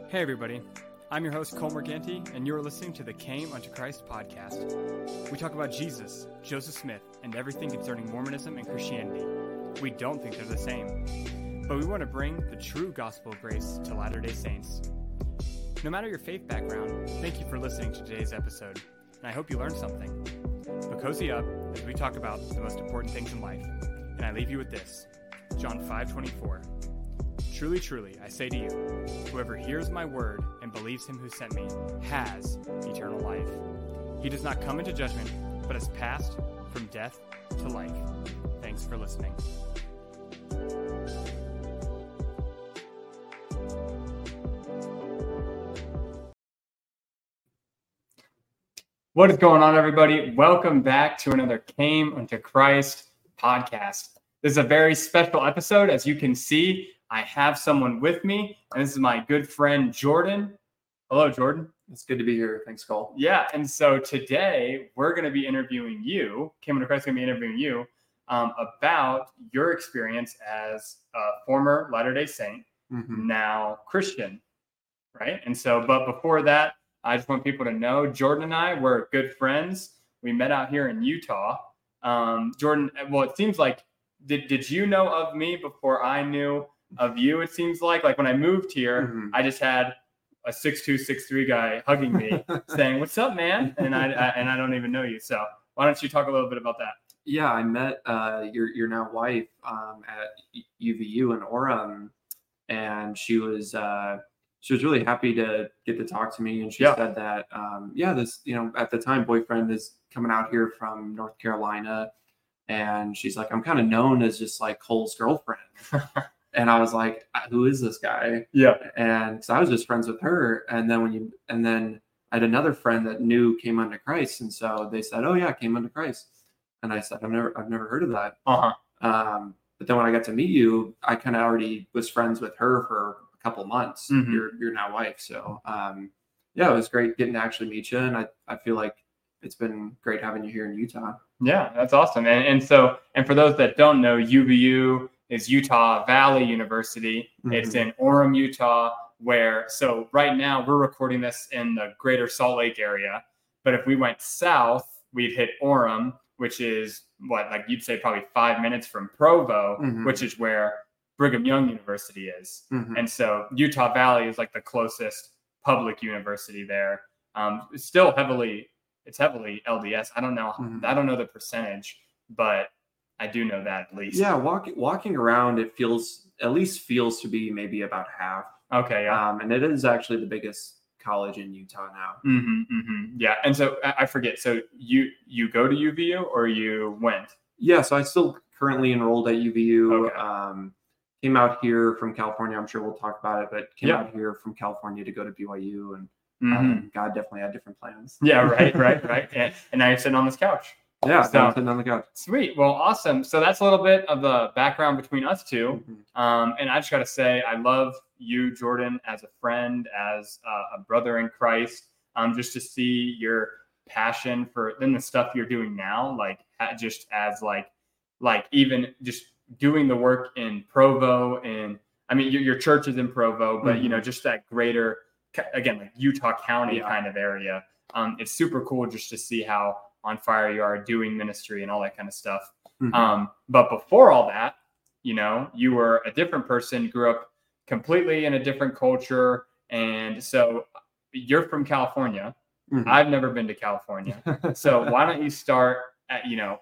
Hey everybody, I'm your host Cole Morganti, and you're listening to the Came Unto Christ podcast. We talk about Jesus, Joseph Smith, and everything concerning Mormonism and Christianity. We don't think they're the same, but we want to bring the true gospel of grace to Latter-day Saints. No matter your faith background, thank you for listening to today's episode, and I hope you learned something. But cozy up as we talk about the most important things in life, and I leave you with this, John 5:24. Truly, truly, I say to you, whoever hears my word and believes him who sent me has eternal life. He does not come into judgment, but has passed from death to life. Thanks for listening. What is going on, everybody? Welcome back to another Came Unto Christ podcast. This is a very special episode. As you can see, I have someone with me, and this is my good friend, Jordan. Hello, Jordan. It's good to be here. Thanks, Cole. Yeah, and so today we're going to be interviewing you. Came Unto Christ is going to be interviewing you about your experience as a former Latter-day Saint, now Christian, right? And so, but before that, I just want people to know Jordan and I were good friends. We met out here in Utah. Jordan, well, it seems like, did you know of me before I knew of you? It seems like when I moved here, I just had a 6'2", 6'3" guy hugging me saying, "What's up, man?" And I don't even know you. So why don't you talk a little bit about that? Yeah, I met your now wife at UVU in Orem, and she was really happy to get to talk to me. And she said that this, at the time, boyfriend is coming out here from North Carolina, and she's like, "I'm kind of known as just like Cole's girlfriend." And I was like, "Who is this guy?" Yeah. And so I was just friends with her. And then I had another friend that came unto Christ. And so they said, "Oh yeah, came unto Christ." And I said, I've never heard of that. But then when I got to meet you, I kind of already was friends with her for a couple months, your now wife. So it was great getting to actually meet you. And I feel like it's been great having you here in Utah. Yeah, that's awesome. And for those that don't know, UVU is Utah Valley University. It's in Orem, Utah, so right now we're recording this in the greater Salt Lake area. But if we went south, we'd hit Orem, which is you'd say probably 5 minutes from Provo, which is where Brigham Young University is. And so Utah Valley is like the closest public university there. It's still heavily LDS. I don't know. I don't know the percentage, but I do know that at least. Yeah, walking around, it feels to be maybe about half. Okay, yeah. And it is actually the biggest college in Utah now. Yeah, and so I forget. So you go to UVU or you went? Yeah, so I still currently enrolled at UVU. Okay. Came out here from California. I'm sure we'll talk about it, but came out here from California to go to BYU, and God definitely had different plans. Yeah, right. And now you're sitting on this couch. Yeah, so I'm sitting on the couch. Sweet. Well, awesome. So that's a little bit of the background between us two. And I just got to say, I love you, Jordan, as a friend, as a brother in Christ. Just to see your passion for then the stuff you're doing now, just as even just doing the work in Provo, and I mean your church is in Provo, but just that greater, again, Utah County kind of area. It's super cool just to see how on fire you are doing ministry and all that kind of stuff. But before all that, you were a different person, grew up completely in a different culture. And so you're from California. I've never been to California. So why don't you start at,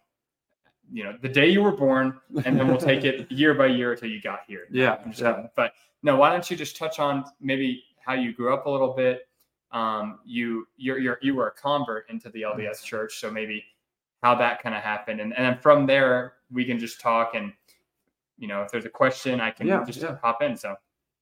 the day you were born, and then we'll take it year by year until you got here. Yeah. But no, why don't you just touch on maybe how you grew up a little bit? You were a convert into the LDS church, so maybe how that kind of happened, and then from there we can just talk, and if there's a question, I can hop in. So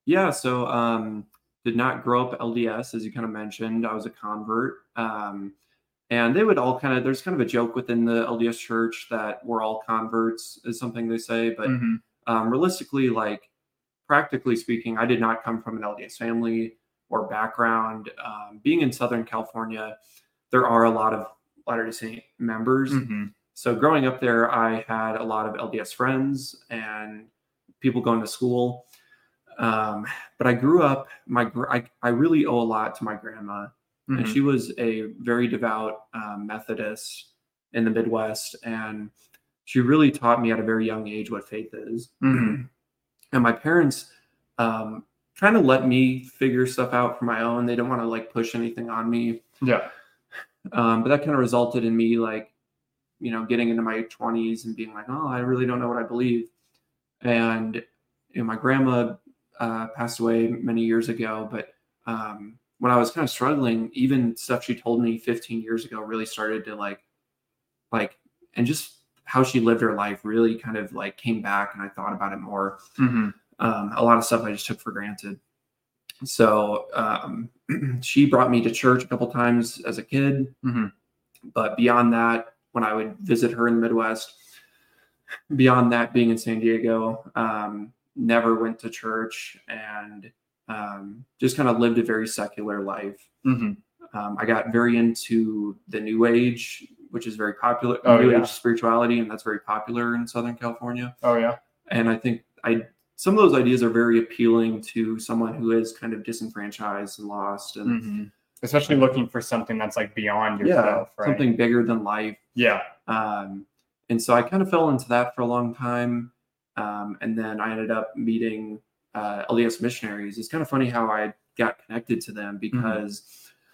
did not grow up LDS, as you kind of mentioned. I was a convert, and they would all there's kind of a joke within the LDS church that we're all converts, is something they say, but realistically, practically speaking, I did not come from an LDS family or background. Being in Southern California, there are a lot of Latter-day Saint members. So growing up there, I had a lot of LDS friends and people going to school. But I grew up, I really owe a lot to my grandma. And she was a very devout Methodist in the Midwest. And she really taught me at a very young age what faith is. And my parents kind of let me figure stuff out for my own. They don't want to like push anything on me. Yeah. But that kind of resulted in me like, getting into my 20s and being like, oh, I really don't know what I believe. And my grandma passed away many years ago, but when I was kind of struggling, even stuff she told me 15 years ago really started to like, and just how she lived her life really kind of like came back, and I thought about it more. A lot of stuff I just took for granted. So she brought me to church a couple times as a kid, but beyond that, when I would visit her in the Midwest, beyond that, being in San Diego, never went to church, and just kind of lived a very secular life. I got very into the New Age, which is very popular, New Age spirituality, and that's very popular in Southern California. And I think some of those ideas are very appealing to someone who is kind of disenfranchised and lost, and especially looking for something that's like beyond yourself, right? Something bigger than life. And so I kind of fell into that for a long time. And then I ended up meeting LDS missionaries. It's kind of funny how I got connected to them because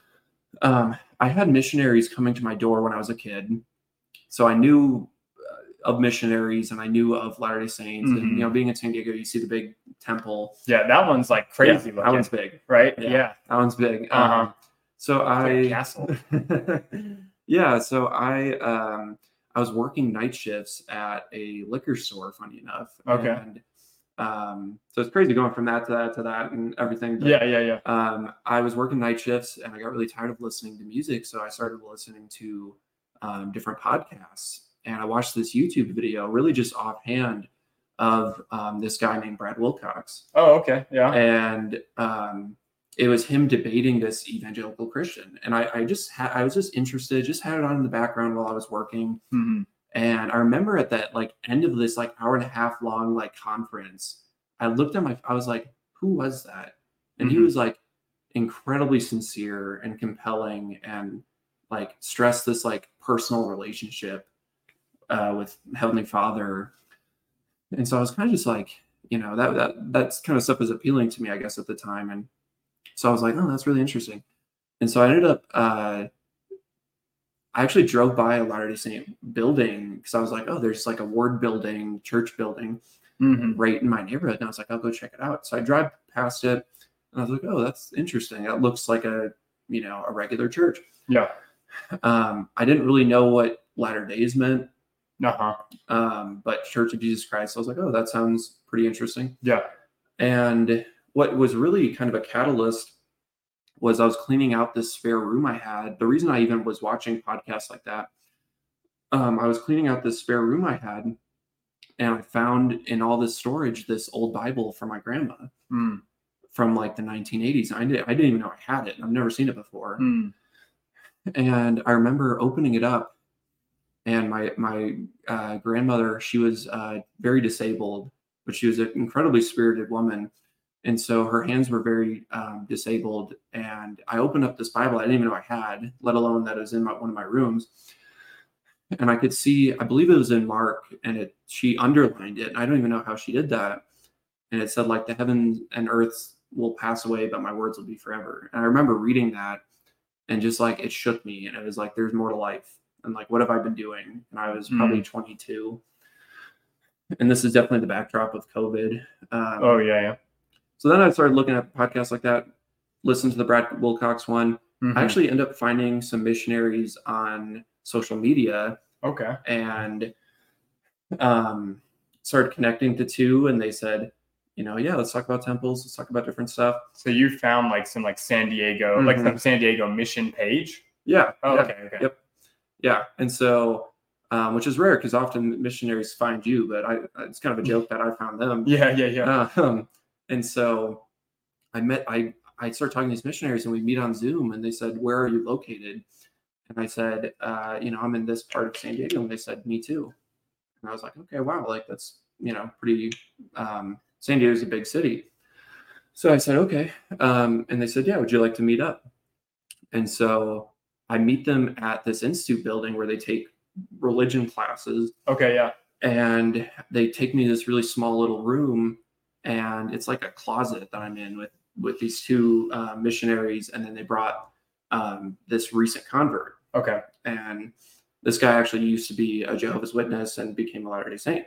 I had missionaries coming to my door when I was a kid. So I knew of missionaries, and I knew of Latter-day Saints. And, being in San Diego, you see the big temple. Yeah, that one's like crazy looking. That one's big. Right? Yeah. That one's big. So castle. So I was working night shifts at a liquor store, funny enough. And so it's crazy going from that to that and everything. But, I was working night shifts, and I got really tired of listening to music. So I started listening to different podcasts. And I watched this YouTube video, really just offhand, of this guy named Brad Wilcox. Oh, okay. Yeah. And it was him debating this evangelical Christian. And I was just interested, just had it on in the background while I was working. And I remember at that like end of this like hour and a half long like conference, I looked at I was like, who was that? And he was like incredibly sincere and compelling, and like stressed this like personal relationship with Heavenly Father. And so I was kind of just like, that's kind of stuff was appealing to me, I guess, at the time. And so I was like, oh, that's really interesting. And so I ended up, I actually drove by a Latter-day Saint building because I was like, oh, there's like a ward building, church building right in my neighborhood. And I was like, I'll go check it out. So I drive past it, and I was like, oh, that's interesting. That looks like a regular church. Yeah. I didn't really know what Latter-days meant. But Church of Jesus Christ, I was like, oh, that sounds pretty interesting. Yeah. And what was really kind of a catalyst was I was cleaning out this spare room I had. The reason I even was watching podcasts like that, I was cleaning out this spare room I had, and I found in all this storage this old Bible from my grandma from like the 1980s. I didn't even know I had it. I've never seen it before. And I remember opening it up, and my grandmother, she was very disabled, but she was an incredibly spirited woman. And so her hands were very disabled. And I opened up this Bible I didn't even know I had, let alone that it was in one of my rooms. And I could see, I believe it was in Mark, and she underlined it. And I don't even know how she did that. And it said, like, the heavens and earth will pass away, but my words will be forever. And I remember reading that, and just like it shook me. And it was like, there's more to life. And like, what have I been doing? And I was probably 22. And this is definitely the backdrop of COVID. So then I started looking at podcasts like that, listened to the Brad Wilcox one. I actually ended up finding some missionaries on social media. And started connecting to two, and they said, let's talk about temples. Let's talk about different stuff. So you found like some like San Diego, like some San Diego mission page? Yeah. Okay. Yep. Yeah. And so, which is rare because often missionaries find you, but it's kind of a joke that I found them. Yeah. And so I started talking to these missionaries, and we meet on Zoom, and they said, where are you located? And I said, I'm in this part of San Diego. And they said, me too. And I was like, okay, wow. Like that's, pretty, San Diego's a big city. So I said, okay. And they said, yeah, would you like to meet up? And so I meet them at this institute building where they take religion classes. Okay, yeah. And they take me to this really small little room, and it's like a closet that I'm in with these two missionaries, and then they brought this recent convert. Okay. And this guy actually used to be a Jehovah's Witness and became a Latter-day Saint.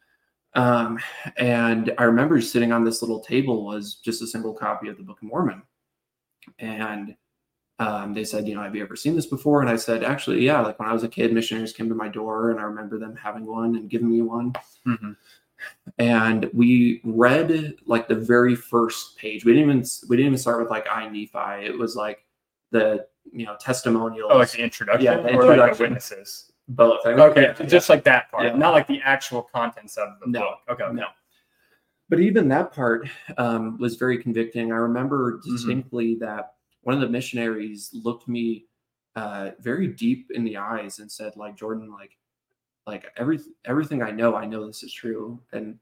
And I remember sitting on this little table was just a single copy of the Book of Mormon. And they said, have you ever seen this before? And I said, actually, yeah, like when I was a kid, missionaries came to my door and I remember them having one and giving me one. Mm-hmm. And we read like the very first page. We didn't even start with like I Nephi. It was like the testimonials. Oh, like the introduction, yeah, the or introduction. like the witnesses. Both. Okay, just like that part, not like the actual contents of the book. Okay, no. But even that part was very convicting. I remember distinctly that one of the missionaries looked me very deep in the eyes and said, like, Jordan, like everything I know this is true. And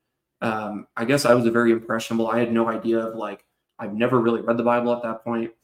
I guess I was a very impressionable. I had no idea of like, I've never really read the Bible at that point,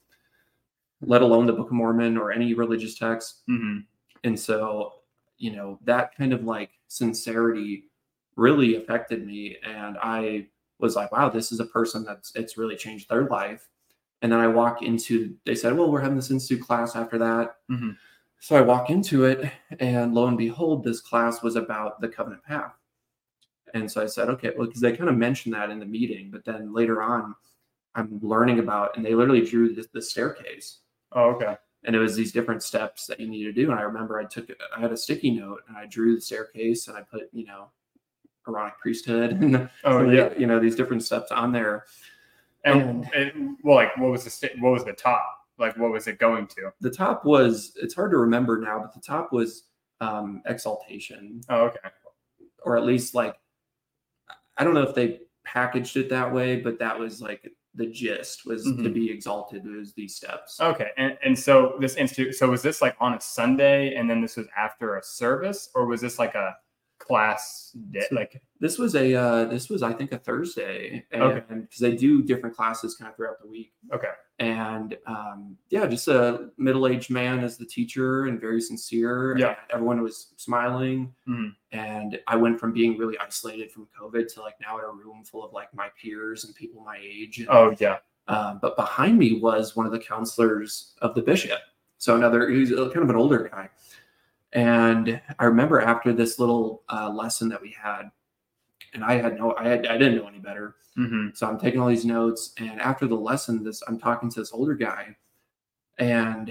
let alone the Book of Mormon or any religious text. Mm-hmm. And so, that kind of like sincerity really affected me. And I was like, wow, this is a person it's really changed their life. And then I walk into, they said, well, we're having this institute class after that. Mm-hmm. So I walk into it, and lo and behold, this class was about the covenant path. And so I said, okay, well, because they kind of mentioned that in the meeting, but then later on, I'm learning about, and they literally drew the staircase. Oh, okay. And it was these different steps that you need to do. And I remember I had a sticky note and I drew the staircase and I put, Aaronic priesthood and these different steps on there. And what was the top? Like, what was it going to? The top was, it's hard to remember now, but the top was exaltation. Oh, okay. Or at least like, I don't know if they packaged it that way, but that was like the gist was to be exalted. It was these steps. Okay. And so this institute, so was this like on a Sunday and then this was after a service, or was this like a class day? Like this was I think a Thursday, and because they do different classes kind of throughout the week. Okay. And just a middle-aged man as the teacher and very sincere. Yeah. And everyone was smiling. Mm-hmm. And I went from being really isolated from COVID to like now in a room full of like my peers and people my age. And, but behind me was one of the counselors of the bishop. So he's kind of an older guy. And I remember after this little lesson that we had, and I didn't know any better. Mm-hmm. So I'm taking all these notes, and after the lesson, I'm talking to this older guy, and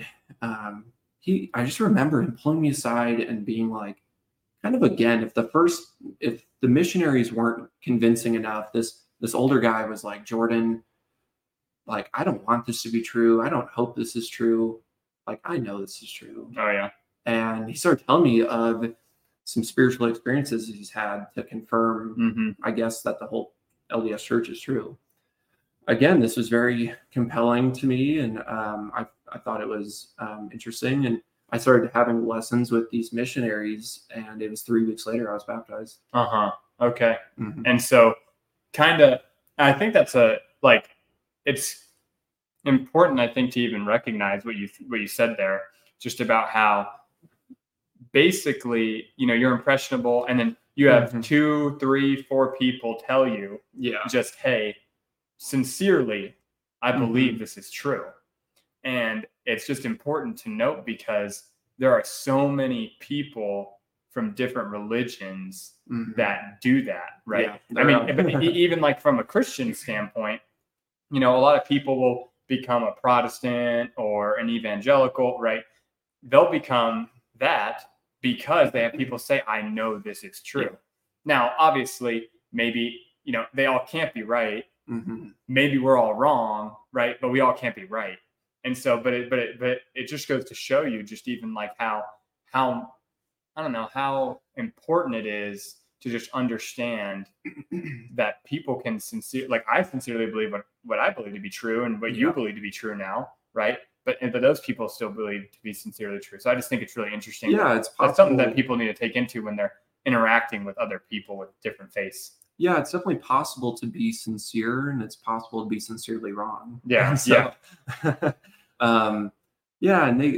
I just remember him pulling me aside and being like, kind of again, if the missionaries weren't convincing enough, this older guy was like, Jordan, like, I don't want this to be true. I don't hope this is true. Like, I know this is true. Oh yeah. And he started telling me of some spiritual experiences he's had to confirm, I guess, that the whole LDS Church is true. Again, this was very compelling to me, and I thought it was interesting. And I started having lessons with these missionaries, and it was 3 weeks later I was baptized. Okay. Mm-hmm. And so, I think that's it's important, I think, to even recognize what you said there, just about how basically, you're impressionable, and then you have 2, 3, 4 people tell you, just, hey, sincerely, I believe this is true. And it's just important to note, because there are so many people from different religions that do that, right? Yeah, I mean, even like from a Christian standpoint, a lot of people will become a Protestant or an evangelical, right? They'll become that because they have people say, I know this is true. Yeah. Now, obviously, maybe, they all can't be right. Mm-hmm. Maybe we're all wrong, right? But we all can't be right. And so, but it just goes to show you just even like how I don't know, how important it is to just understand that people can I sincerely believe what I believe to be true and what you believe to be true now, right? But those people still believe to be sincerely true. So I just think it's really interesting. Yeah, it's something that people need to take into when they're interacting with other people with different faiths. Yeah, it's definitely possible to be sincere, and it's possible to be sincerely wrong. Yeah, And so, um, yeah, and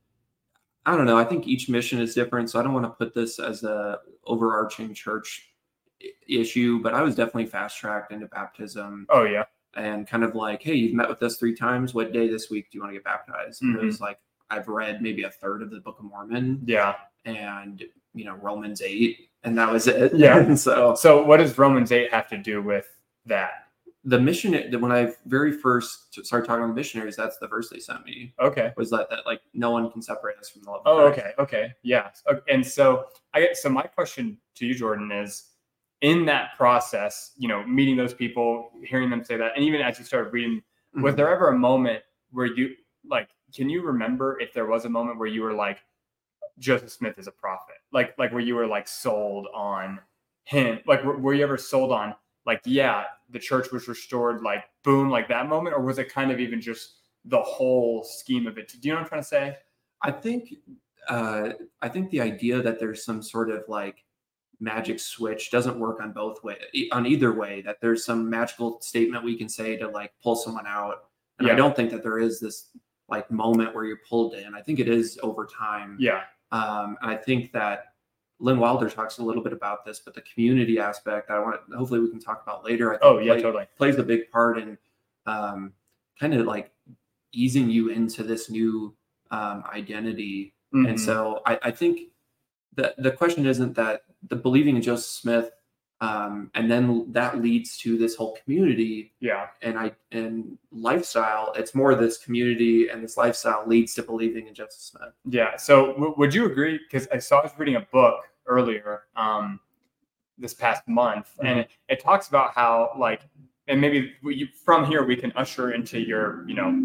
I don't know. I think each mission is different, so I don't want to put this as a overarching church issue. But I was definitely fast tracked into baptism. Oh yeah. And kind of like, hey, you've met with us 3 times. What day this week do you want to get baptized? And Mm-hmm. it was like I've read maybe a third of the Book of Mormon. Yeah. And Romans 8, and that was it. Yeah. And so what does Romans 8 have to do with that? The mission, when I very first started talking to missionaries, that's the verse they sent me. Okay. Was that like no one can separate us from the love of Oh, Christ. okay. Yeah. And so my question to you, Jordan, is in that process, meeting those people, hearing them say that, and even as you started reading, was there ever a moment where you can you remember if there was a moment where you were like, Joseph Smith is a prophet, like where you were like sold on him, like were you ever sold on like, yeah, the church was restored, like boom, like that moment, or was it kind of even just the whole scheme of it? Do you know what I'm trying to say? I think the idea that there's some sort of like magic switch doesn't work on either way, that there's some magical statement we can say to like pull someone out. And I don't think that there is this like moment where you're pulled in. I think it is over time. Yeah. And I think that Lynn Wilder talks a little bit about this, but the community aspect, hopefully we can talk about later. I think totally plays a big part in kind of like easing you into this new identity. Mm-hmm. And so I think that the question isn't that the believing in Joseph Smith, and then that leads to this whole community. Yeah. And lifestyle. It's more this community and this lifestyle leads to believing in Joseph Smith. Yeah. So would you agree? Because I was reading a book earlier this past month, mm-hmm. and it talks about how and maybe from here we can usher into your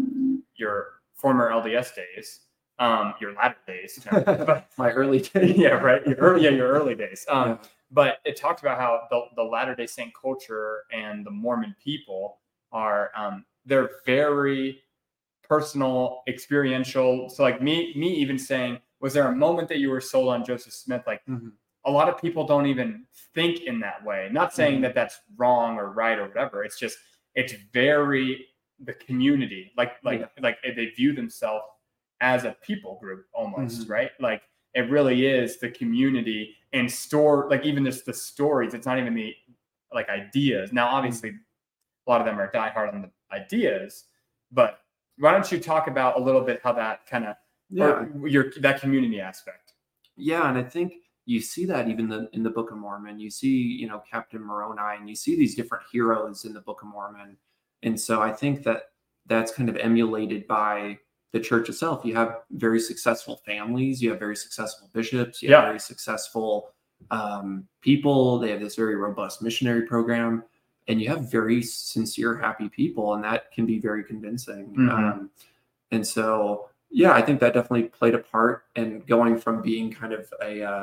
former LDS days, your latter days, but my early days. Yeah, right. Your early days. Yeah. But it talked about how the Latter-day Saint culture and the Mormon people are they're very personal, experiential. So like me even saying, was there a moment that you were sold on Joseph Smith? Like mm-hmm. a lot of people don't even think in that way. Not saying mm-hmm. that that's wrong or right or whatever. It's just it's very the community. Like they view themselves as a people group almost, mm-hmm. right? Like it really is the community and even just the stories. It's not even the ideas. Now, obviously, a lot of them are diehard on the ideas, but why don't you talk about a little bit how that kind of that community aspect? Yeah, and I think you see that even in the Book of Mormon. You see, Captain Moroni, and you see these different heroes in the Book of Mormon, and so I think that's kind of emulated by the church itself. You have very successful families, you have very successful bishops, you have very successful people. They have this very robust missionary program, and you have very sincere, happy people, and that can be very convincing. Mm-hmm. And so, I think that definitely played a part in going from being kind of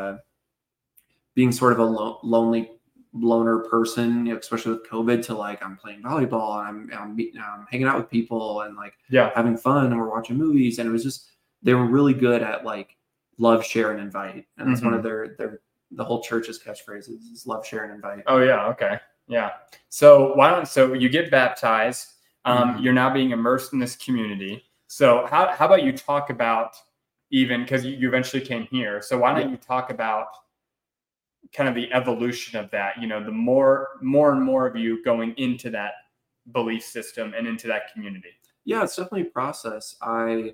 being sort of a lonely loner person, especially with COVID, to I'm playing volleyball and I'm hanging out with people and having fun, and we're watching movies, and it was just they were really good at love, share, and invite, and that's mm-hmm. one of the whole church's catchphrases is love, share, and invite. Oh yeah, okay, yeah. So so you get baptized, mm-hmm. you're now being immersed in this community. So how about you talk about, even because you eventually came here, so why don't you talk about kind of the evolution of that, the more and more of you going into that belief system and into that community? Yeah, it's definitely a process. I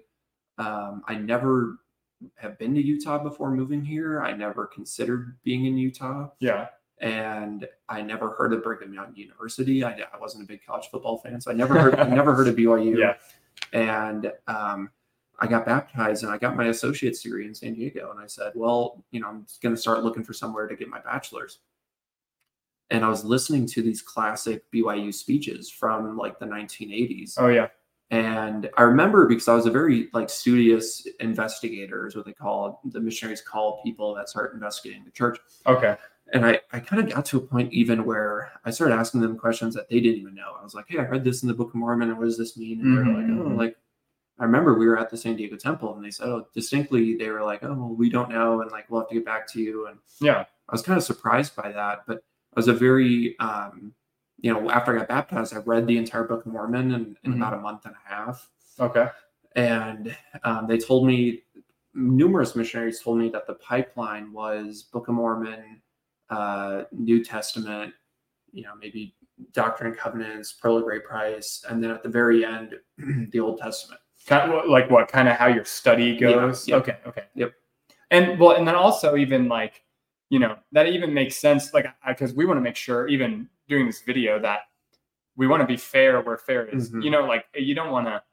never have been to Utah before moving here. I never considered being in Utah. Yeah. And I never heard of Brigham Young University. I wasn't a big college football fan, so I never heard of BYU. Yeah. And I got baptized and I got my associate's degree in San Diego. And I said, well, I'm just going to start looking for somewhere to get my bachelor's. And I was listening to these classic BYU speeches from the 1980s. Oh, yeah. And I remember, because I was a very studious investigator, is what the missionaries call people that start investigating the church. Okay. And I kind of got to a point even where I started asking them questions that they didn't even know. I was like, hey, I read this in the Book of Mormon, and what does this mean? And mm-hmm. they're I remember we were at the San Diego Temple, and they said, distinctly, they were like, oh, well, we don't know, and we'll have to get back to you. And yeah, I was kind of surprised by that, but was a very, after I got baptized, I read the entire Book of Mormon in about a month and a half. Okay. And they told me, numerous missionaries told me that the pipeline was Book of Mormon, New Testament, maybe Doctrine and Covenants, Pearl of Great Price, and then at the very end, the Old Testament. Kind of like what? Kind of how your study goes? Yeah. Okay. Yep. And then also even like, that even makes sense. Like, because we want to make sure, even doing this video, that we want to be fair where fair is. Like we don't want to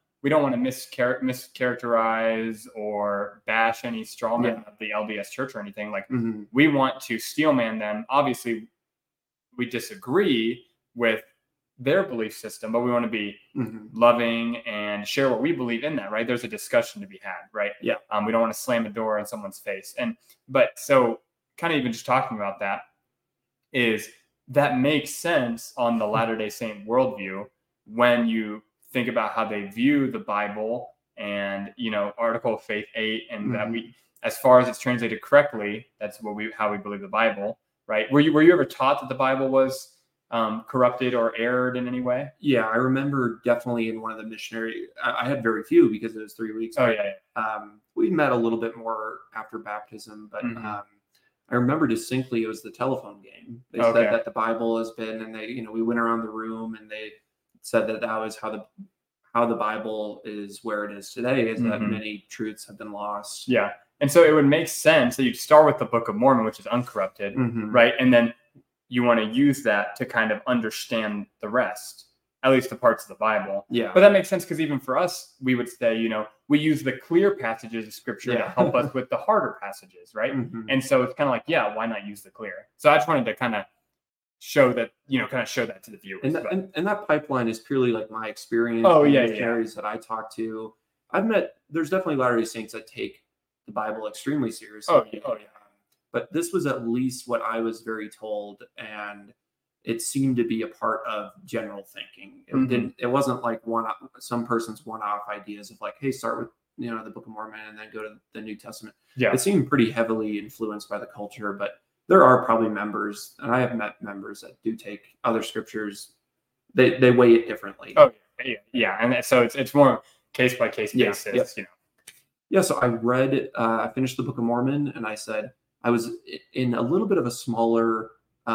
mischaracterize or bash any straw man of the LDS Church or anything. Like we want to steelman them. Obviously, we disagree with their belief system, but we want to be loving and share what we believe in that, right? There's a discussion to be had, right? Yeah. We don't want to slam a door in someone's face. But so kind of even just talking about that is that makes sense on the Latter-day Saint worldview when you think about how they view the Bible and, Article of Faith 8, and that we, as far as it's translated correctly, that's how we believe the Bible, right? Were you ever taught that the Bible was corrupted or erred in any way? Yeah, I remember definitely in one of the missionary, I had very few because it was 3 weeks. Oh, yeah. We met a little bit more after baptism, but I remember distinctly it was the telephone game. They said that the Bible has been, and they, we went around the room and they said that was how the Bible is where it is today, is that many truths have been lost. Yeah. And so it would make sense that you'd start with the Book of Mormon, which is uncorrupted, right? And then you want to use that to kind of understand the rest, at least the parts of the Bible. Yeah. But that makes sense because even for us, we would say, we use the clear passages of Scripture to help us with the harder passages, right? And so it's kind of like, why not use the clear? So I just wanted to kind of show that, show that to the viewers. And that pipeline is purely like my experience. Missionaries that I talk to. There's definitely Latter-day Saints that take the Bible extremely seriously. Oh, yeah. But this was at least what I was very told, and it seemed to be a part of general thinking. It wasn't like some person's one-off ideas of like, hey, start with the Book of Mormon and then go to the New Testament. Yeah, it seemed pretty heavily influeed by the culture, but there are probably members, and I have met members that do take other scriptures. They weigh it differently. Oh, yeah, and so it's more case by case basis. Yeah. So I finished the Book of Mormon, and I said, I was in a little bit of a smaller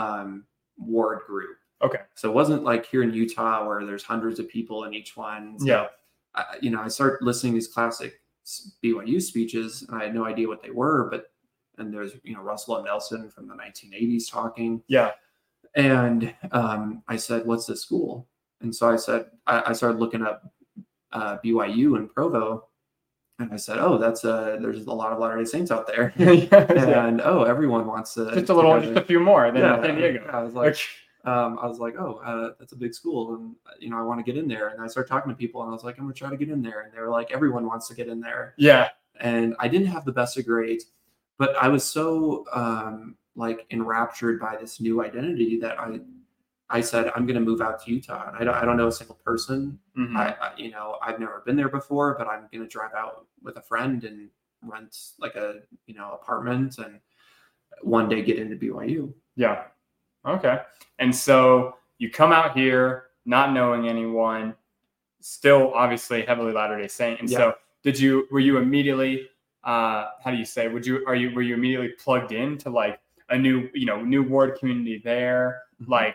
ward group. Okay. So it wasn't like here in Utah where there's hundreds of people in each one. So, I started listening to these classic BYU speeches, and I had no idea what they were, and there's, Russell M. Nelson from the 1980s talking. Yeah. And I said, what's this school? And so I said, I started looking up BYU in Provo. And I said, there's a lot of Latter-day Saints out there. And everyone wants to. Just a few more than San Diego. Yeah, I was like, that's a big school. And, I want to get in there. And I started talking to people, and I was like, I'm going to try to get in there. And they were like, everyone wants to get in there. Yeah. And I didn't have the best of grades, but I was so enraptured by this new identity that I said, I'm going to move out to Utah. And I don't know a single person. I've never been there before, but I'm going to drive out with a friend and rent like a, apartment and one day get into BYU. Yeah. Okay. And so you come out here not knowing anyone, still obviously heavily Latter-day Saint. And so were you immediately, were you immediately plugged into like a new ward community there? Like,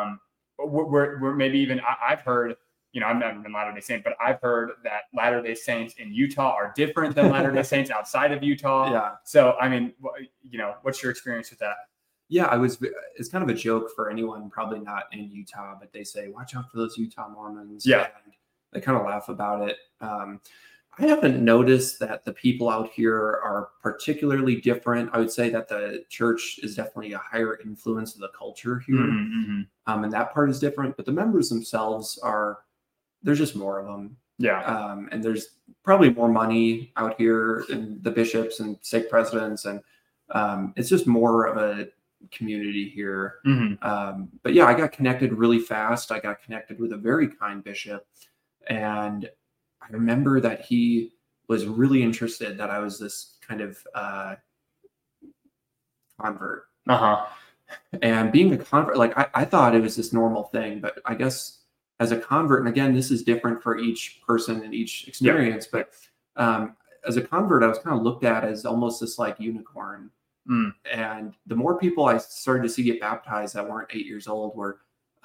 we're maybe even, I've heard, I've never been Latter-day Saint, but I've heard that Latter-day Saints in Utah are different than Latter-day Saints outside of Utah. Yeah. So, I mean, what's your experience with that? Yeah, it's kind of a joke for anyone probably not in Utah, but they say, watch out for those Utah Mormons. Yeah. And they kind of laugh about it. I haven't noticed that the people out here are particularly different. I would say that the church is definitely a higher influence of the culture here. And that part is different, but the members themselves there's just more of them. Yeah. And there's probably more money out here in the bishops and stake presidents. And it's just more of a community here. But yeah, I got connected really fast. I got connected with a very kind bishop, and I remember that he was really interested that I was this kind of convert. And being a convert, like I thought it was this normal thing, but I guess as a convert, and again, this is different for each person and each experience, but as a convert, I was kind of looked at as almost this like unicorn. And the more people I started to see get baptized that weren't 8 years old were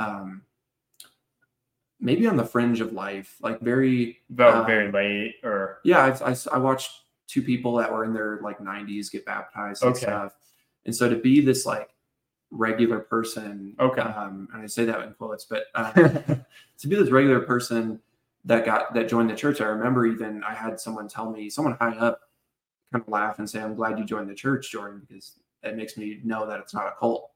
maybe on the fringe of life, like very late, or I watched 2 people that were in their like 90s get baptized and stuff. And so to be this like regular person, and I say that in quotes, but to be this regular person that joined the church, I remember even I had someone tell me, someone high up kind of laugh and say, "I'm glad you joined the church, Jordan, because it makes me know that it's not a cult."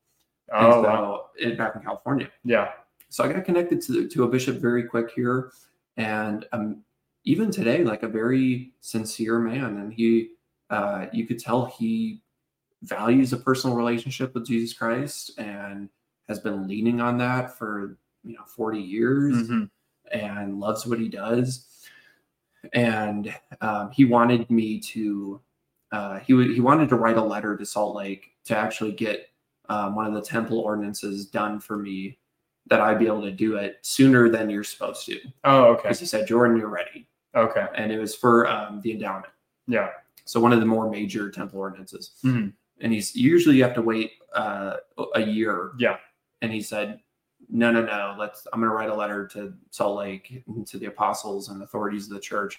Back in California. Yeah. So I got connected to a bishop very quick here, and even today, like a very sincere man, and he, you could tell he values a personal relationship with Jesus Christ and has been leaning on that for 40 years and loves what he does. And he wanted me to he wanted to write a letter to Salt Lake to actually get one of the temple ordinances done for me, that I'd be able to do it sooner than you're supposed to. Oh, okay. Because he said, "Jordan, you're ready." Okay. And it was for the endowment. Yeah. So one of the more major temple ordinances. And usually you have to wait a year. Yeah. And he said, no, I'm going to write a letter to Salt Lake, to the apostles and authorities of the church.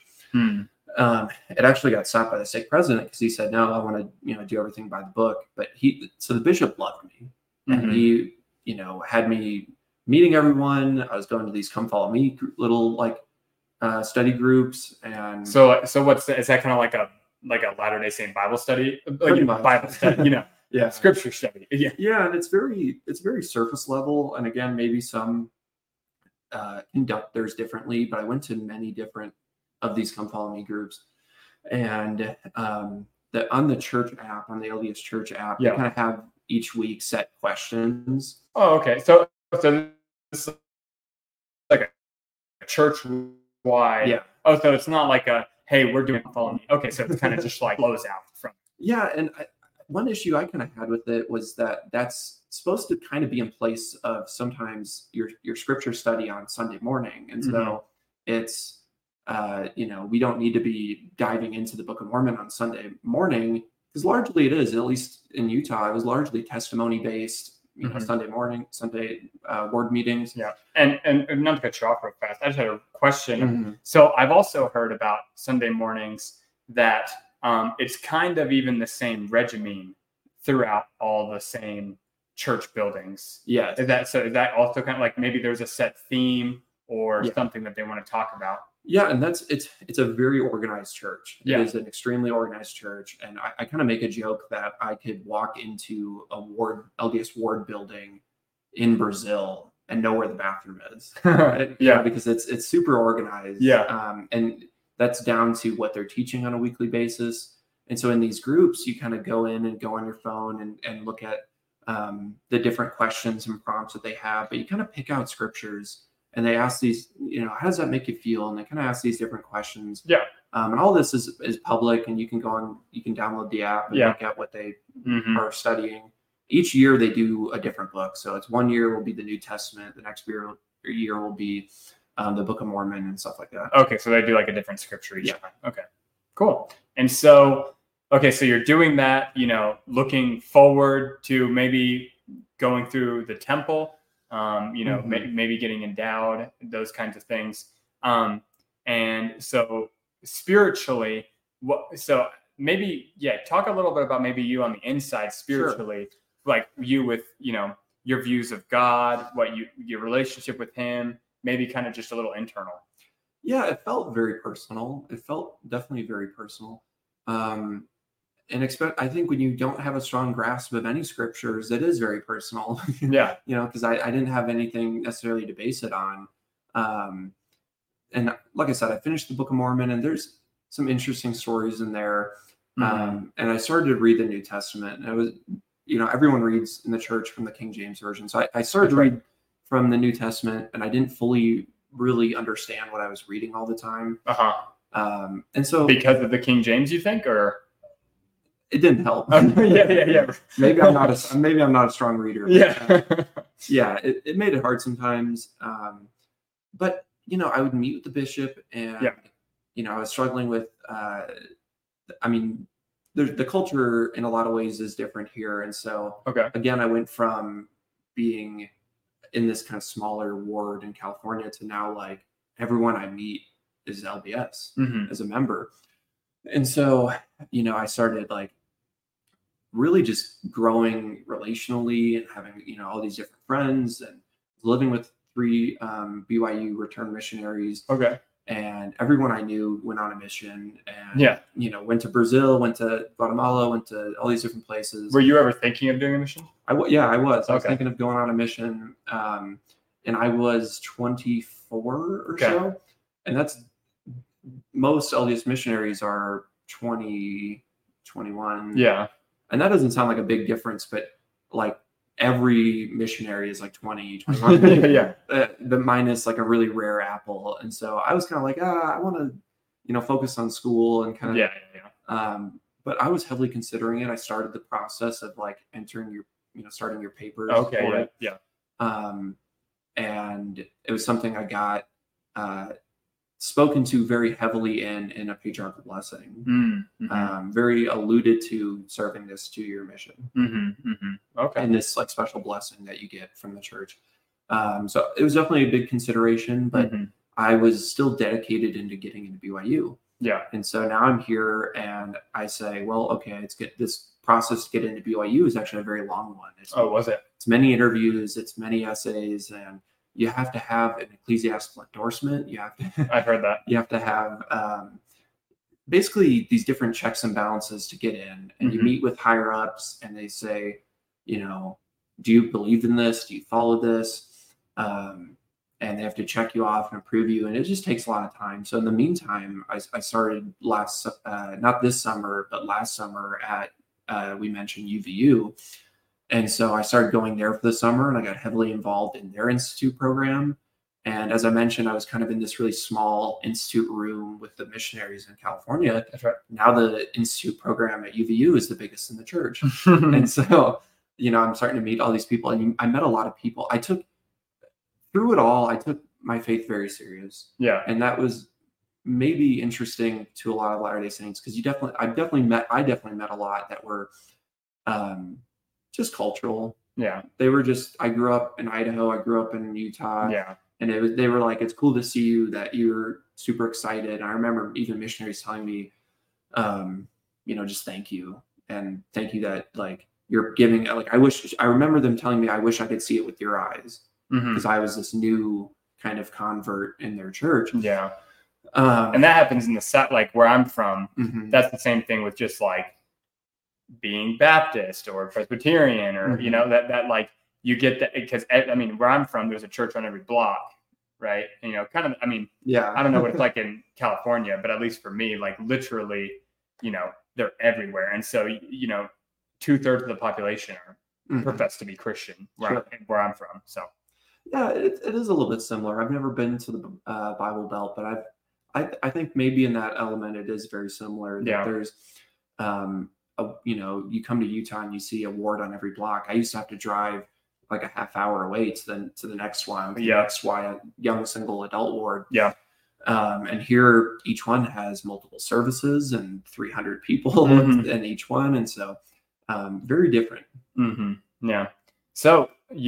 It actually got stopped by the stake president because he said, "No, I want to, do everything by the book." But so the bishop loved me, and he, had me meeting everyone. I was going to these "Come Follow Me" little study groups, and so is that kind of like a Latter-day Saint Bible study, Bible study, yeah, scripture study, yeah, and it's very surface level. And again, maybe some conduct theirs differently, but I went to many different of these Come Follow Me groups, and on the church app, on the LDS Church app, they kind of have each week set questions. Oh, okay. So it's like a church wide. Yeah. Oh, so it's not like a, "Hey, we're doing Follow Me." Okay, so it's kind of just like flows out from. Yeah, and one issue I kind of had with it was that's supposed to kind of be in place of sometimes your scripture study on Sunday morning, and so it's we don't need to be diving into the Book of Mormon on Sunday morning, because largely it is, at least in Utah, it was largely testimony based. Sunday morning, Sunday ward meetings. Yeah. And not to cut you off real fast, I just had a question. So I've also heard about Sunday mornings that it's kind of even the same regimen throughout all the same church buildings. Yeah. Is that also kind of like maybe there's a set theme or something that they want to talk about? Yeah, and it's a very organized church. Yeah. It is an extremely organized church, and I kind of make a joke that I could walk into a LDS ward building in Brazil and know where the bathroom is. Because it's super organized. Yeah. And that's down to what they're teaching on a weekly basis. And so in these groups, you kind of go in and go on your phone and look at the different questions and prompts that they have, but you kind of pick out scriptures. And they ask these, how does that make you feel? And they kind of ask these different questions. Yeah. And all this is public, and you can download the app and look at what they are studying. Each year they do a different book. So it's 1 year will be the New Testament. The next year will be the Book of Mormon and stuff like that. Okay. So they do like a different scripture each time. Okay, cool. And so, so you're doing that, looking forward to maybe going through the temple. Maybe getting endowed, those kinds of things. And so spiritually, talk a little bit about maybe you on the inside spiritually, like you with, your views of God, your relationship with him, maybe kind of just a little internal. Yeah, it felt very personal. It felt definitely very personal. I think when you don't have a strong grasp of any scriptures, it is very personal. Yeah. Because I didn't have anything necessarily to base it on. And like I said, I finished the Book of Mormon, and there's some interesting stories in there. And I started to read the New Testament, and it was, everyone reads in the church from the King James Version. So I started to read from the New Testament, and I didn't fully really understand what I was reading all the time. And so because of the King James, you think, or? it didn't help. Yeah. Maybe I'm not a strong reader. Yeah. It made it hard sometimes. But I would meet with the bishop, and I was struggling with. I mean, the culture in a lot of ways is different here, and so again, I went from being in this kind of smaller ward in California to now like everyone I meet is LDS as a member, and so I started like really just growing relationally and having all these different friends, and living with 3 BYU return missionaries. And everyone I knew went on a mission, and went to Brazil, went to Guatemala, went to all these different places. Were you ever thinking of doing a mission? I was. I was thinking of going on a mission, and I was 24 or so, and that's most LDS missionaries are 20, 21. Yeah, and that doesn't sound like a big difference, but like every missionary is like 20, 21. The minus like a really rare apple. And so I was kind of like, I want to, focus on school and kind of, but I was heavily considering it. I started the process of like entering starting your papers. And it was something I got, spoken to very heavily in a patriarchal blessing, very alluded to serving this 2-year mission, and this like special blessing that you get from the church. So it was definitely a big consideration, but I was still dedicated into getting into BYU. And so now I'm here, and I say, well, okay, let's get this process to get into BYU is actually a very long one. Was it? It's many interviews, it's many essays, and you have to have an ecclesiastical endorsement. I've heard that. You have to have basically these different checks and balances to get in. And you meet with higher ups, and they say, do you believe in this? Do you follow this? And they have to check you off and approve you. And it just takes a lot of time. So in the meantime, I started not this summer, but last summer at, we mentioned UVU. And so I started going there for the summer, and I got heavily involved in their institute program. And as I mentioned, I was kind of in this really small institute room with the missionaries in California. That's right. Now the institute program at UVU is the biggest in the church. And so, I'm starting to meet all these people, and I met a lot of people. Through it all, I took my faith very serious. And that was maybe interesting to a lot of Latter-day Saints, because I definitely met a lot that were, just cultural. They were just, I grew up in Idaho, I grew up in Utah. And they were like, it's cool to see you, that you're super excited. And I remember even missionaries telling me, just thank you. And thank you that like you're giving, like, I remember them telling me, I wish I could see it with your eyes, because I was this new kind of convert in their church. And that happens in the like where I'm from. That's the same thing with just like being Baptist or Presbyterian, or that like you get that, because I mean, where I'm from, there's a church on every block, right? And, kind of, I mean, I don't know what it's like in California, but at least for me, like literally, they're everywhere. And so 2/3 of the population are profess to be Christian where I'm from. So it is a little bit similar. I've never been to the Bible Belt, but I think maybe in that element it is very similar. That there's you come to Utah and you see a ward on every block. I used to have to drive like a half hour away to the next one. That's why a young single adult ward. And here each one has multiple services and 300 people in each one, and so very different. So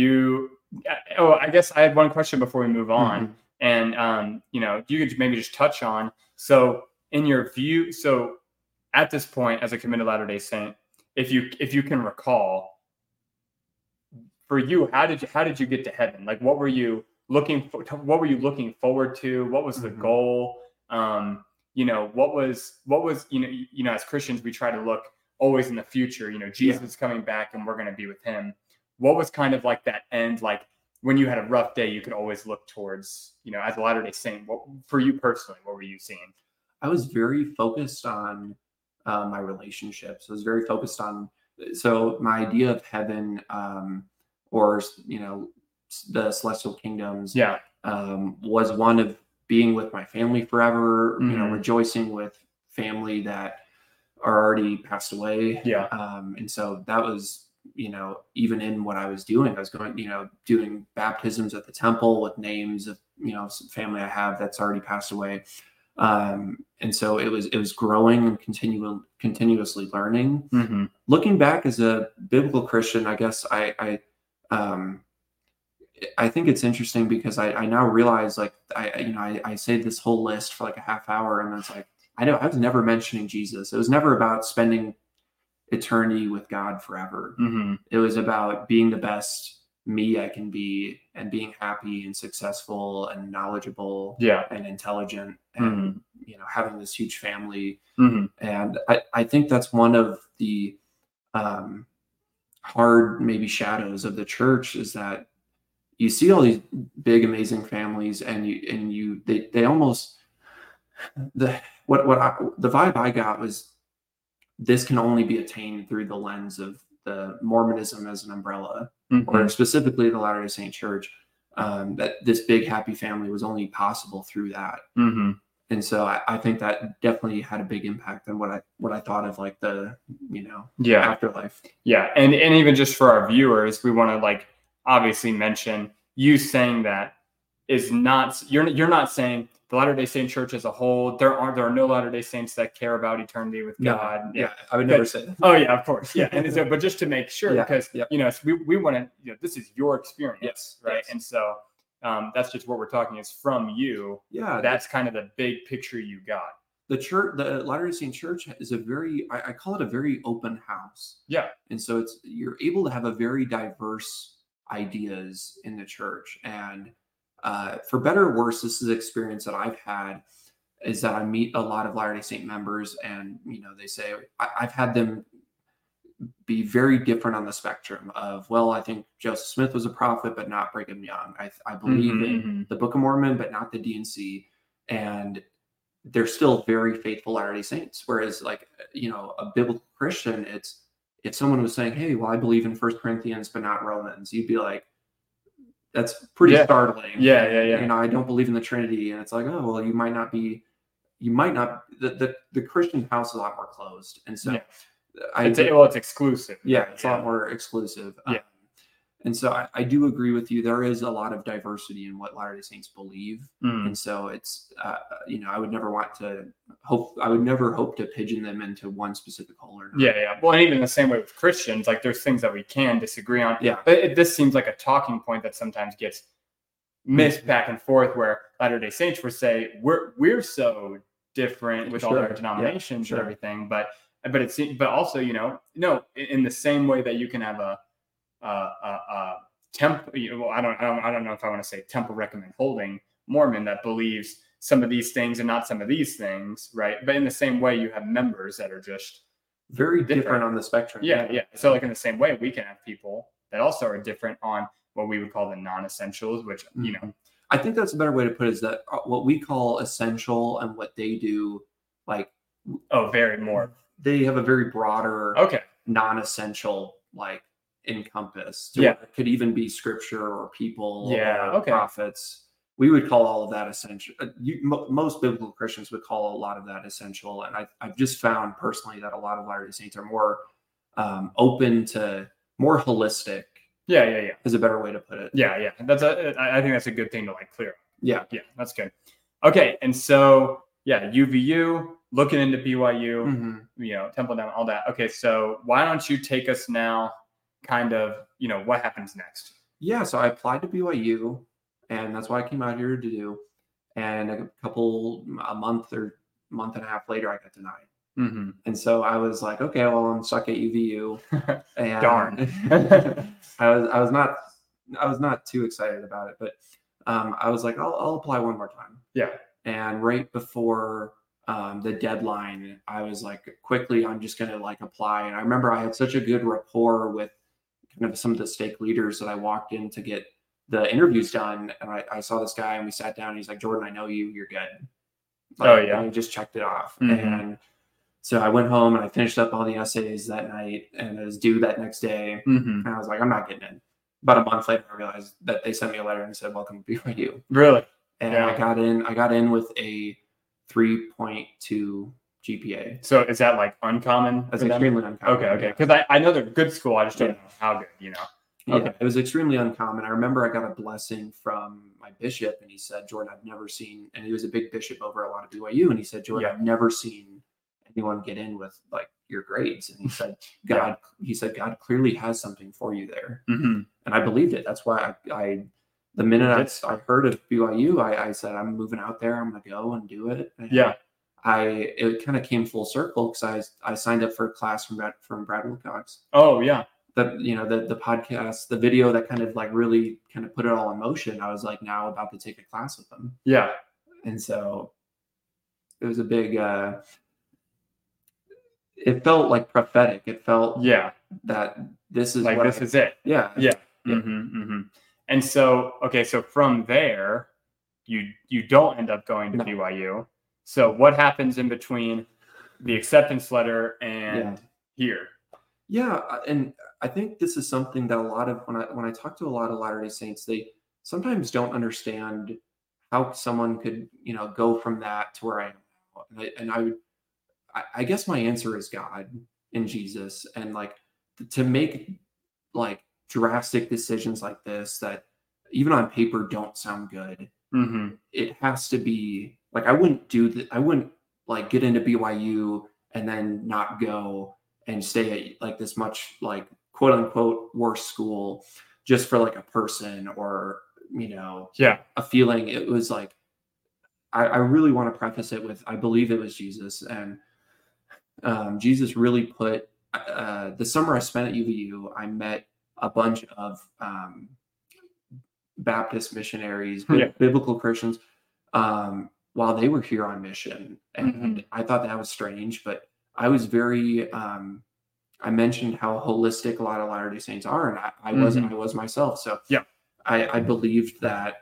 I guess I had one question before we move on, and you could maybe just touch on, so in your view, so at this point as a committed Latter-day Saint, if you can recall, for you, how did you get to heaven? Like, what were you looking forward to? What was the goal? What was as Christians, we try to look always in the future, Jesus is coming back and we're going to be with him. What was kind of like that end, like when you had a rough day, you could always look towards, as a Latter-day Saint, for you personally, what were you seeing? I was very focused on my relationships. I was very focused on, so my idea of heaven, or the celestial kingdoms, was one of being with my family forever, rejoicing with family that are already passed away. Yeah. And so that was, even in what I was doing, I was going, doing baptisms at the temple with names of, some family I have that's already passed away. And so it was growing and continuously learning. Mm-hmm. Looking back as a biblical Christian, I guess I think it's interesting because I now realize, like, I say this whole list for like a half hour, and it's like, I was never mentioning Jesus. It was never about spending eternity with God forever. Mm-hmm. It was about being the best me I can be and being happy and successful and knowledgeable and intelligent and, having this huge family. Mm-hmm. And I think that's one of the hard maybe shadows of the church, is that you see all these big, amazing families, and they almost, the vibe I got was, this can only be attained through the lens of the Mormonism as an umbrella, or specifically the Latter-day Saint Church, that this big, happy family was only possible through that. Mm-hmm. And so I think that definitely had a big impact on what I thought of, like, the, afterlife. Yeah. And even just for our viewers, we want to, like, obviously mention, you saying that is not, you're not saying the Latter-day Saint Church as a whole, there are no Latter-day Saints that care about eternity with God. Yeah, I would never say that. Oh yeah, of course. Yeah. And so, but just to make sure, because we want to, this is your experience. Yes. Right. Yes. And so that's just what we're talking is from you. Yeah. That's kind of the big picture you got. The church, the Latter-day Saint Church, is a very, I call it a very open house. Yeah. And so you're able to have a very diverse ideas in the church. And for better or worse, this is an experience that I've had, is that I meet a lot of Latter-day Saint members, and, they say, I've had them be very different on the spectrum of, well, I think Joseph Smith was a prophet, but not Brigham Young. I believe in the Book of Mormon, but not the D&C. And they're still very faithful Latter-day Saints. Whereas, like, a biblical Christian, it's, if someone was saying, hey, well, I believe in 1 Corinthians, but not Romans, you'd be like, that's pretty startling. Yeah. I don't believe in the Trinity. And it's like, oh, well, you might not, the Christian house is a lot more closed. And so it's exclusive. Yeah. It's a lot more exclusive. Yeah. And so I do agree with you. There is a lot of diversity in what Latter-day Saints believe. And so it's, I would never hope to pigeon them into one specific hole or not. Yeah. Well, and even the same way with Christians, like, there's things that we can disagree on. Yeah. But this seems like a talking point that sometimes gets missed back and forth, where Latter-day Saints will say, we're so different with all our denominations and everything. But also, in the same way that you can have a temple, I don't know if I want to say temple recommend holding Mormon that believes some of these things and not some of these things, right? But in the same way, you have members that are just very different on the spectrum. Yeah. So, like, in the same way, we can have people that also are different on what we would call the non-essentials, which I think that's a better way to put it, is that what we call essential and what they do, like, very more. They have a very broader non-essential, like, encompass. It could even be scripture or people or prophets. We would call all of that essential. Most biblical Christians would call a lot of that essential. And I've just found personally that a lot of Latter-day Saints are more open to more holistic. Yeah. Is a better way to put it. Yeah. I think that's a good thing to, like, clear up. Yeah, that's good. Okay, and so UVU, looking into BYU, Temple Down, all that. Okay, so why don't you take us now, kind of, what happens next? Yeah, so I applied to BYU, and that's what I came out here to do. And a month and a half later, I got denied. And so I was like, okay, well, I'm stuck at UVU. And darn. I was not too excited about it, but I was like, I'll apply one more time. Yeah. And right before the deadline, I was like, quickly, I'm just gonna, like, apply. And I remember I had such a good rapport with kind of some of the stake leaders that I walked in to get the interviews done, and I saw this guy, and we sat down, and he's like, Jordan, I know you, you're good. Like, and he just checked it off. And so I went home and I finished up all the essays that night, and it was due that next day. And I was like, I'm not getting in. About a month later, I realized that they sent me a letter and said, welcome to BYU. Really? And I got in with a 3.2 GPA. So is that like uncommon? That's extremely uncommon. Okay. Because I know they're good school. I just don't know how good, you know. Okay. Yeah, it was extremely uncommon. I remember I got a blessing from my bishop, and he said, Jordan, I've never seen, and he was a big bishop over a lot of BYU, and he said, Jordan, I've never seen anyone get in with like your grades. And he said, God clearly has something for you there. Mm-hmm. And I believed it. That's why the minute I heard of BYU, I said, I'm moving out there. I'm going to go and do it. And it kind of came full circle because I signed up for a class from Brad Wilcox. Oh yeah. The podcast, the video that kind of like really kind of put it all in motion. I was like now about to take a class with them. Yeah. And so it was a big, it felt like prophetic. It felt that this is like, this is it. Yeah. Yeah. Mm-hmm, mm-hmm. And so, so from there, you don't end up going to BYU. So what happens in between the acceptance letter and here? Yeah, and I think this is something that a lot of when I talk to a lot of Latter-day Saints, they sometimes don't understand how someone could go from that to where I am now. And I guess my answer is God and Jesus, and like to make like drastic decisions like this that even on paper don't sound good. Mm-hmm. It has to be like I wouldn't like get into BYU and then not go and stay at like this much like quote unquote worse school just for like a person or a feeling. It was like I really want to preface it with I believe it was Jesus, and Jesus really put the summer I spent at UVU, I met a bunch of Baptist missionaries, biblical Christians, while they were here on mission. And I thought that was strange, but I was very, I mentioned how holistic a lot of Latter-day Saints are, and I was myself. So I believed that,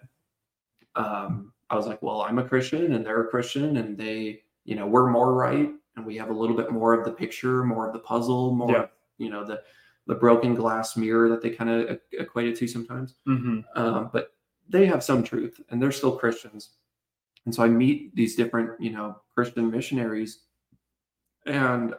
I was like, well, I'm a Christian and they're a Christian, and they, we're more right. And we have a little bit more of the picture, more of the puzzle, more, the broken glass mirror that they kind of equate it to sometimes. But they have some truth, and they're still Christians. And so I meet these different, Christian missionaries, and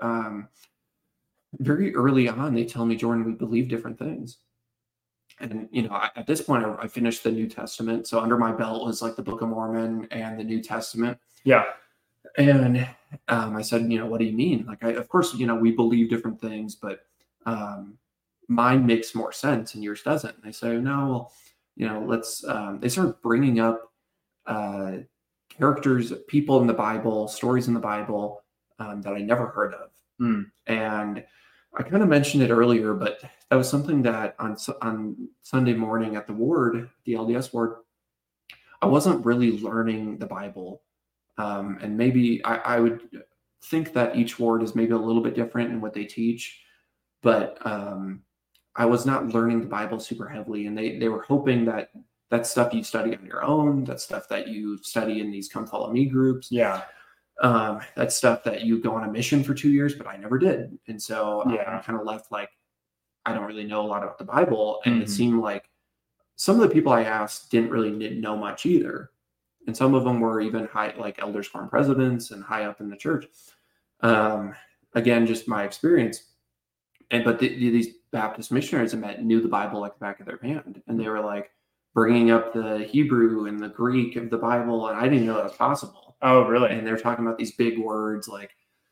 very early on, they tell me, Jordan, we believe different things. And, at this point, I finished the New Testament. So under my belt was like the Book of Mormon and the New Testament. Yeah. And I said, what do you mean? Like, of course, we believe different things, but mine makes more sense and yours doesn't. And they say, no, well, let's, they start bringing up characters, people in the Bible, stories in the Bible that I never heard of. And I kind of mentioned it earlier, but that was something that on Sunday morning at the ward, the LDS ward, I wasn't really learning the Bible. And maybe I would think that each ward is maybe a little bit different in what they teach, but I was not learning the Bible super heavily. And they were hoping that that's stuff you study on your own, that's stuff that you study in these Come Follow Me groups. Yeah. That's stuff that you go on a mission for 2 years, but I never did. And so I'm kind of left like, I don't really know a lot about the Bible. And it seemed like some of the people I asked didn't really know much either. And some of them were even high, like elders quorum presidents and high up in the church. Again, just my experience. But these Baptist missionaries I met knew the Bible like the back of their hand. And they were like bringing up the Hebrew and the Greek of the Bible. And I didn't know that was possible. Oh, really? And they're talking about these big words like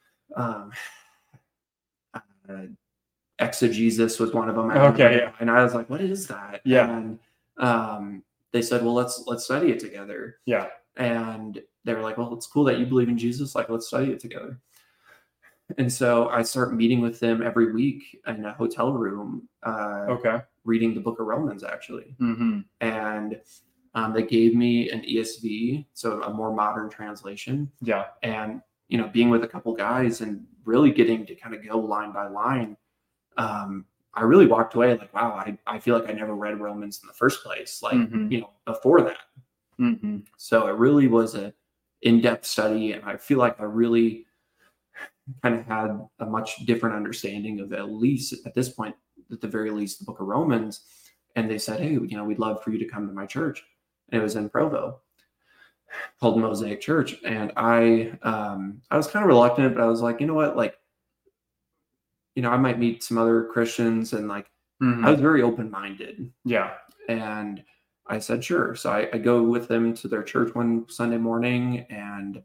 exegesis was one of them. And I was like, what is that? Yeah. And they said, well, let's study it together. Yeah. And they were like, well, it's cool that you believe in Jesus. Like, let's study it together. And so I start meeting with them every week in a hotel room, reading the Book of Romans, actually. And they gave me an ESV, so a more modern translation. Yeah. And, being with a couple guys and really getting to kind of go line by line, I really walked away like, wow, I feel like I never read Romans in the first place, like, before that. So it really was a in-depth study. And I feel like I really kind of had a much different understanding of, at least at this point, at the very least, the Book of Romans. And they said, hey, we'd love for you to come to my church. And it was in Provo. called Mosaic Church, and I was kind of reluctant, but I was like, you know what, like, you know, I might meet some other Christians, and like, I was very open-minded. Yeah. And I said, sure. So I go with them to their church one Sunday morning, and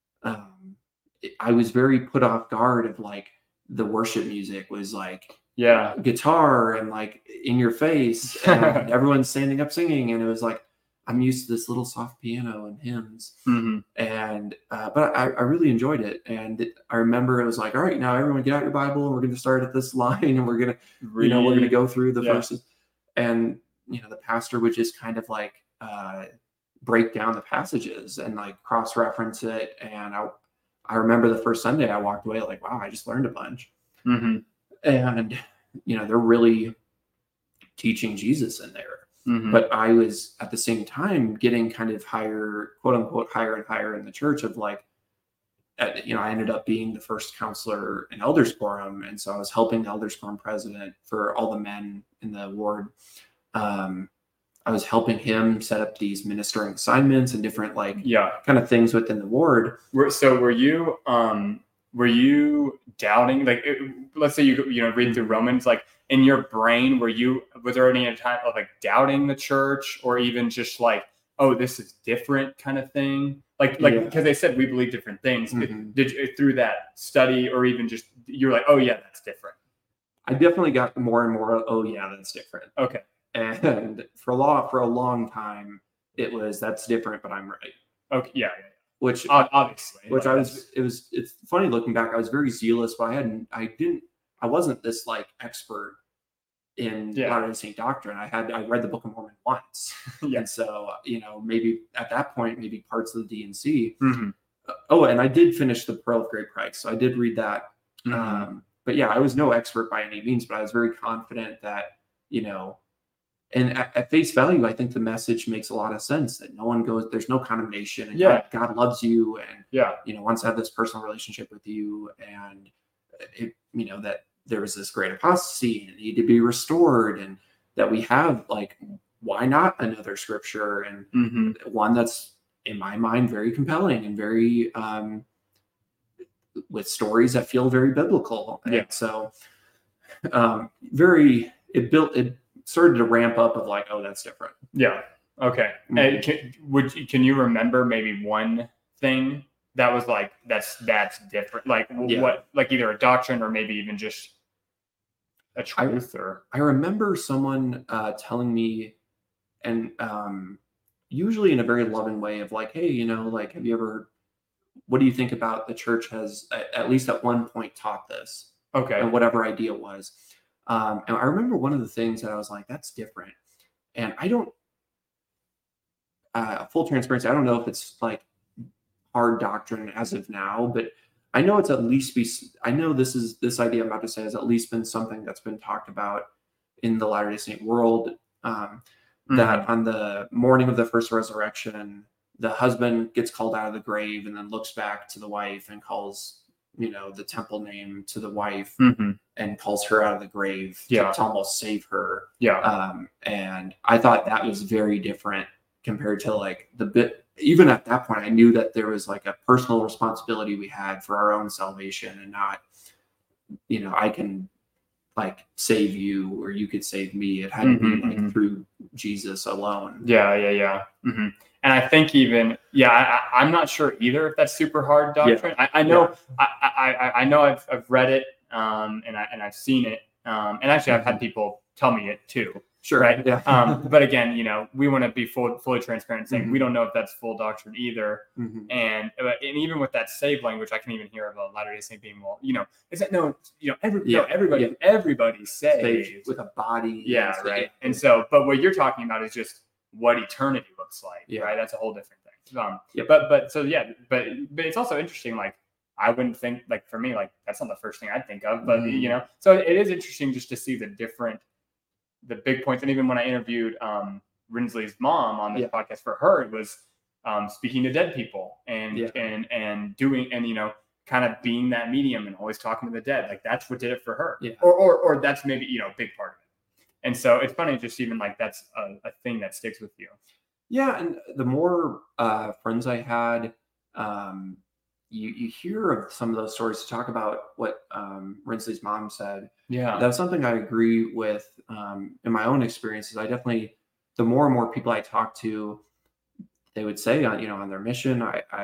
I was very put off guard of like the worship music was like guitar and like in your face, and everyone's standing up singing, and it was like I'm used to this little soft piano and hymns, and but I really enjoyed it. And I remember it was like, all right, now everyone get out your Bible, and we're going to start at this line, and we're gonna we're gonna go through the verses, and the pastor would just kind of like break down the passages and like cross-reference it. And I remember the first Sunday I walked away like, wow, I just learned a bunch. And they're really teaching Jesus in there. But I was at the same time getting kind of higher, quote unquote, higher and higher in the church of like, I ended up being the first counselor in Elders Quorum. And so I was helping the Elders Quorum president for all the men in the ward. I was helping him set up these ministering assignments and different kind of things within the ward. So were you doubting, like, let's say you read through Romans, like in your brain, was there any time of like doubting the church, or even just like, oh, this is different kind of thing? Like, because they said we believe different things. Did you, through that study, or even just, you're like, oh yeah, that's different? I definitely got more and more, oh yeah, that's different. Okay. And for a long time, it was, that's different, but I'm right. Okay. Yeah. Which obviously, it's funny looking back. I was very zealous, but I wasn't this like expert in Latter-day Saint doctrine. I read the Book of Mormon once. And so, maybe at that point, maybe parts of the D&C. Oh, and I did finish the Pearl of Great Price. So I did read that. But yeah, I was no expert by any means, but I was very confident that, and at face value, I think the message makes a lot of sense, that no one goes, there's no condemnation, and God loves you, and wants to have this personal relationship with you, and that there was this great apostasy and need to be restored, and that we have, like, why not another scripture, and one that's in my mind very compelling and very with stories that feel very biblical. And so it started to ramp up of like, oh, that's different. Yeah. Okay. And can you remember maybe one thing that was like, that's different? Like what, like either a doctrine or maybe even just a truth? I remember someone telling me, and usually in a very loving way, of like, hey, like, what do you think about the church has at least at one point taught this? Okay. And whatever idea was. And I remember one of the things that I was like, that's different. And I don't, full transparency, I don't know if it's like hard doctrine as of now, but I know it's at least I know this idea I'm about to say has at least been something that's been talked about in the Latter-day Saint world, that on the morning of the first resurrection, the husband gets called out of the grave and then looks back to the wife and calls, the temple name to the wife, and calls her out of the grave to almost save her. And I thought that was very different compared to like even at that point, I knew that there was like a personal responsibility we had for our own salvation, and not, I can like save you or you could save me. It had to be like through Jesus alone. And I think even, I'm not sure either if that's super hard doctrine. I know, I know I've read it, and I've seen it. And actually I've had people tell me it too. Sure. Right. Yeah. But again, we want to be fully transparent, saying we don't know if that's full doctrine either. And even with that save language, I can even hear of a Latter-day Saint being, well, is that everybody's saved with a body. Yeah. Right. And so, but what you're talking about is just what eternity looks like. Right. That's a whole different thing. But it's also interesting. Like, I wouldn't think, like, for me, like, that's not the first thing I'd think of, but so it is interesting just to see the big points. And even when I interviewed Rinsley's mom on this podcast, for her, it was speaking to dead people and doing, and kind of being that medium and always talking to the dead. Like, that's what did it for her. Or that's maybe a big part of it. And so it's funny, just even like that's a thing that sticks with you. Yeah, and the more friends I had, um, you hear of some of those stories to talk about what Rinsley's mom said. Yeah. That's something I agree with in my own experiences. I definitely, the more and more people I talk to, they would say on on their mission.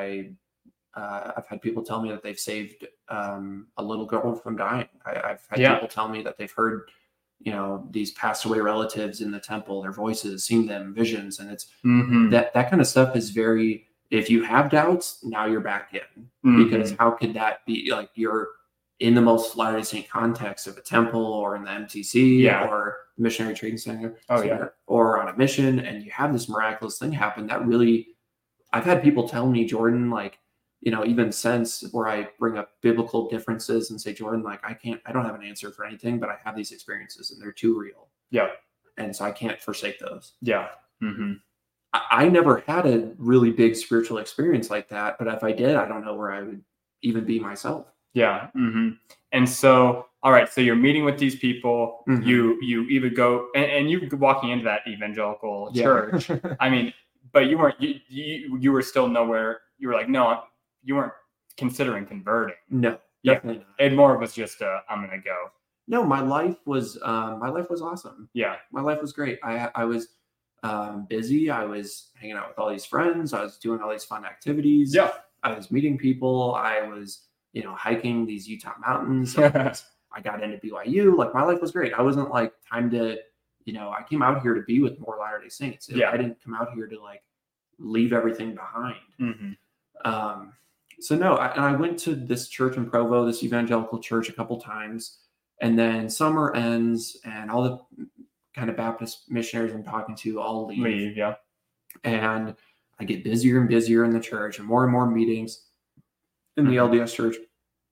I've had people tell me that they've saved a little girl from dying. I've had Yeah. people tell me that they've heard, these passed away relatives in the temple, their voices, seen them, visions, and it's Mm-hmm. that kind of stuff is very. If you have doubts, now you're back in, because Mm-hmm. how could that be? Like, you're in the most Latter-day Saint context of a temple or in the MTC Yeah. or the Missionary Training Center, Oh, yeah. or on a mission, and you have this miraculous thing happen that really. I've had people tell me, Jordan, like, even since, where I bring up biblical differences and say, Jordan, like, I don't have an answer for anything, but I have these experiences and they're too real. Yeah. And so I can't forsake those. Yeah. Mm-hmm. I never had a really big spiritual experience like that, but if I did, I don't know where I would even be myself. Yeah. Mm-hmm. And so, all right, so you're meeting with these people. Mhm. You even go and you walking into that evangelical Yeah. church. I mean, but you weren't. You were still nowhere. You were like, no, you weren't considering converting. No, Yeah. definitely not. It more was just I'm gonna go. No, my life was awesome. Yeah. My life was great. I was busy. I was hanging out with all these friends. I was doing all these fun activities. Yeah. I was meeting people. I was, hiking these Utah mountains. I got into BYU. Like, my life was great. I wasn't like, time to, I came out here to be with more Latter-day Saints. Yeah. I didn't come out here to like leave everything behind. Mm-hmm. So no, I went to this church in Provo, this evangelical church, a couple times, and then summer ends and all the kind of Baptist missionaries I'm talking to all leave. Yeah. And I get busier and busier in the church and more meetings in the Mm-hmm. LDS church.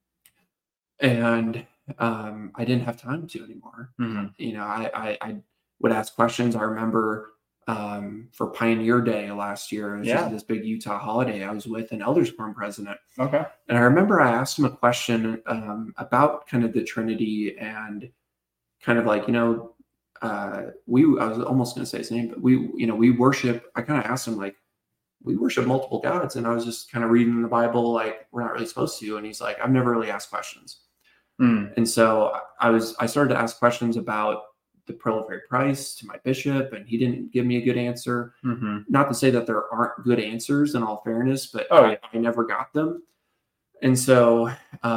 And I didn't have time to anymore. Mm-hmm. I would ask questions. I remember for Pioneer Day last year, it was just this big Utah holiday. I was with an Elders Quorum president. Okay. And I remember I asked him a question about kind of the Trinity and kind of like, I was almost going to say his name, but we worship. I kind of asked him, like, we worship multiple gods. And I was just kind of reading the Bible, like, we're not really supposed to. And he's like, I've never really asked questions. And so I started to ask questions about the Pearl of Great Price to my bishop, and he didn't give me a good answer. Mm-hmm. Not to say that there aren't good answers, in all fairness, but I never got them. And so,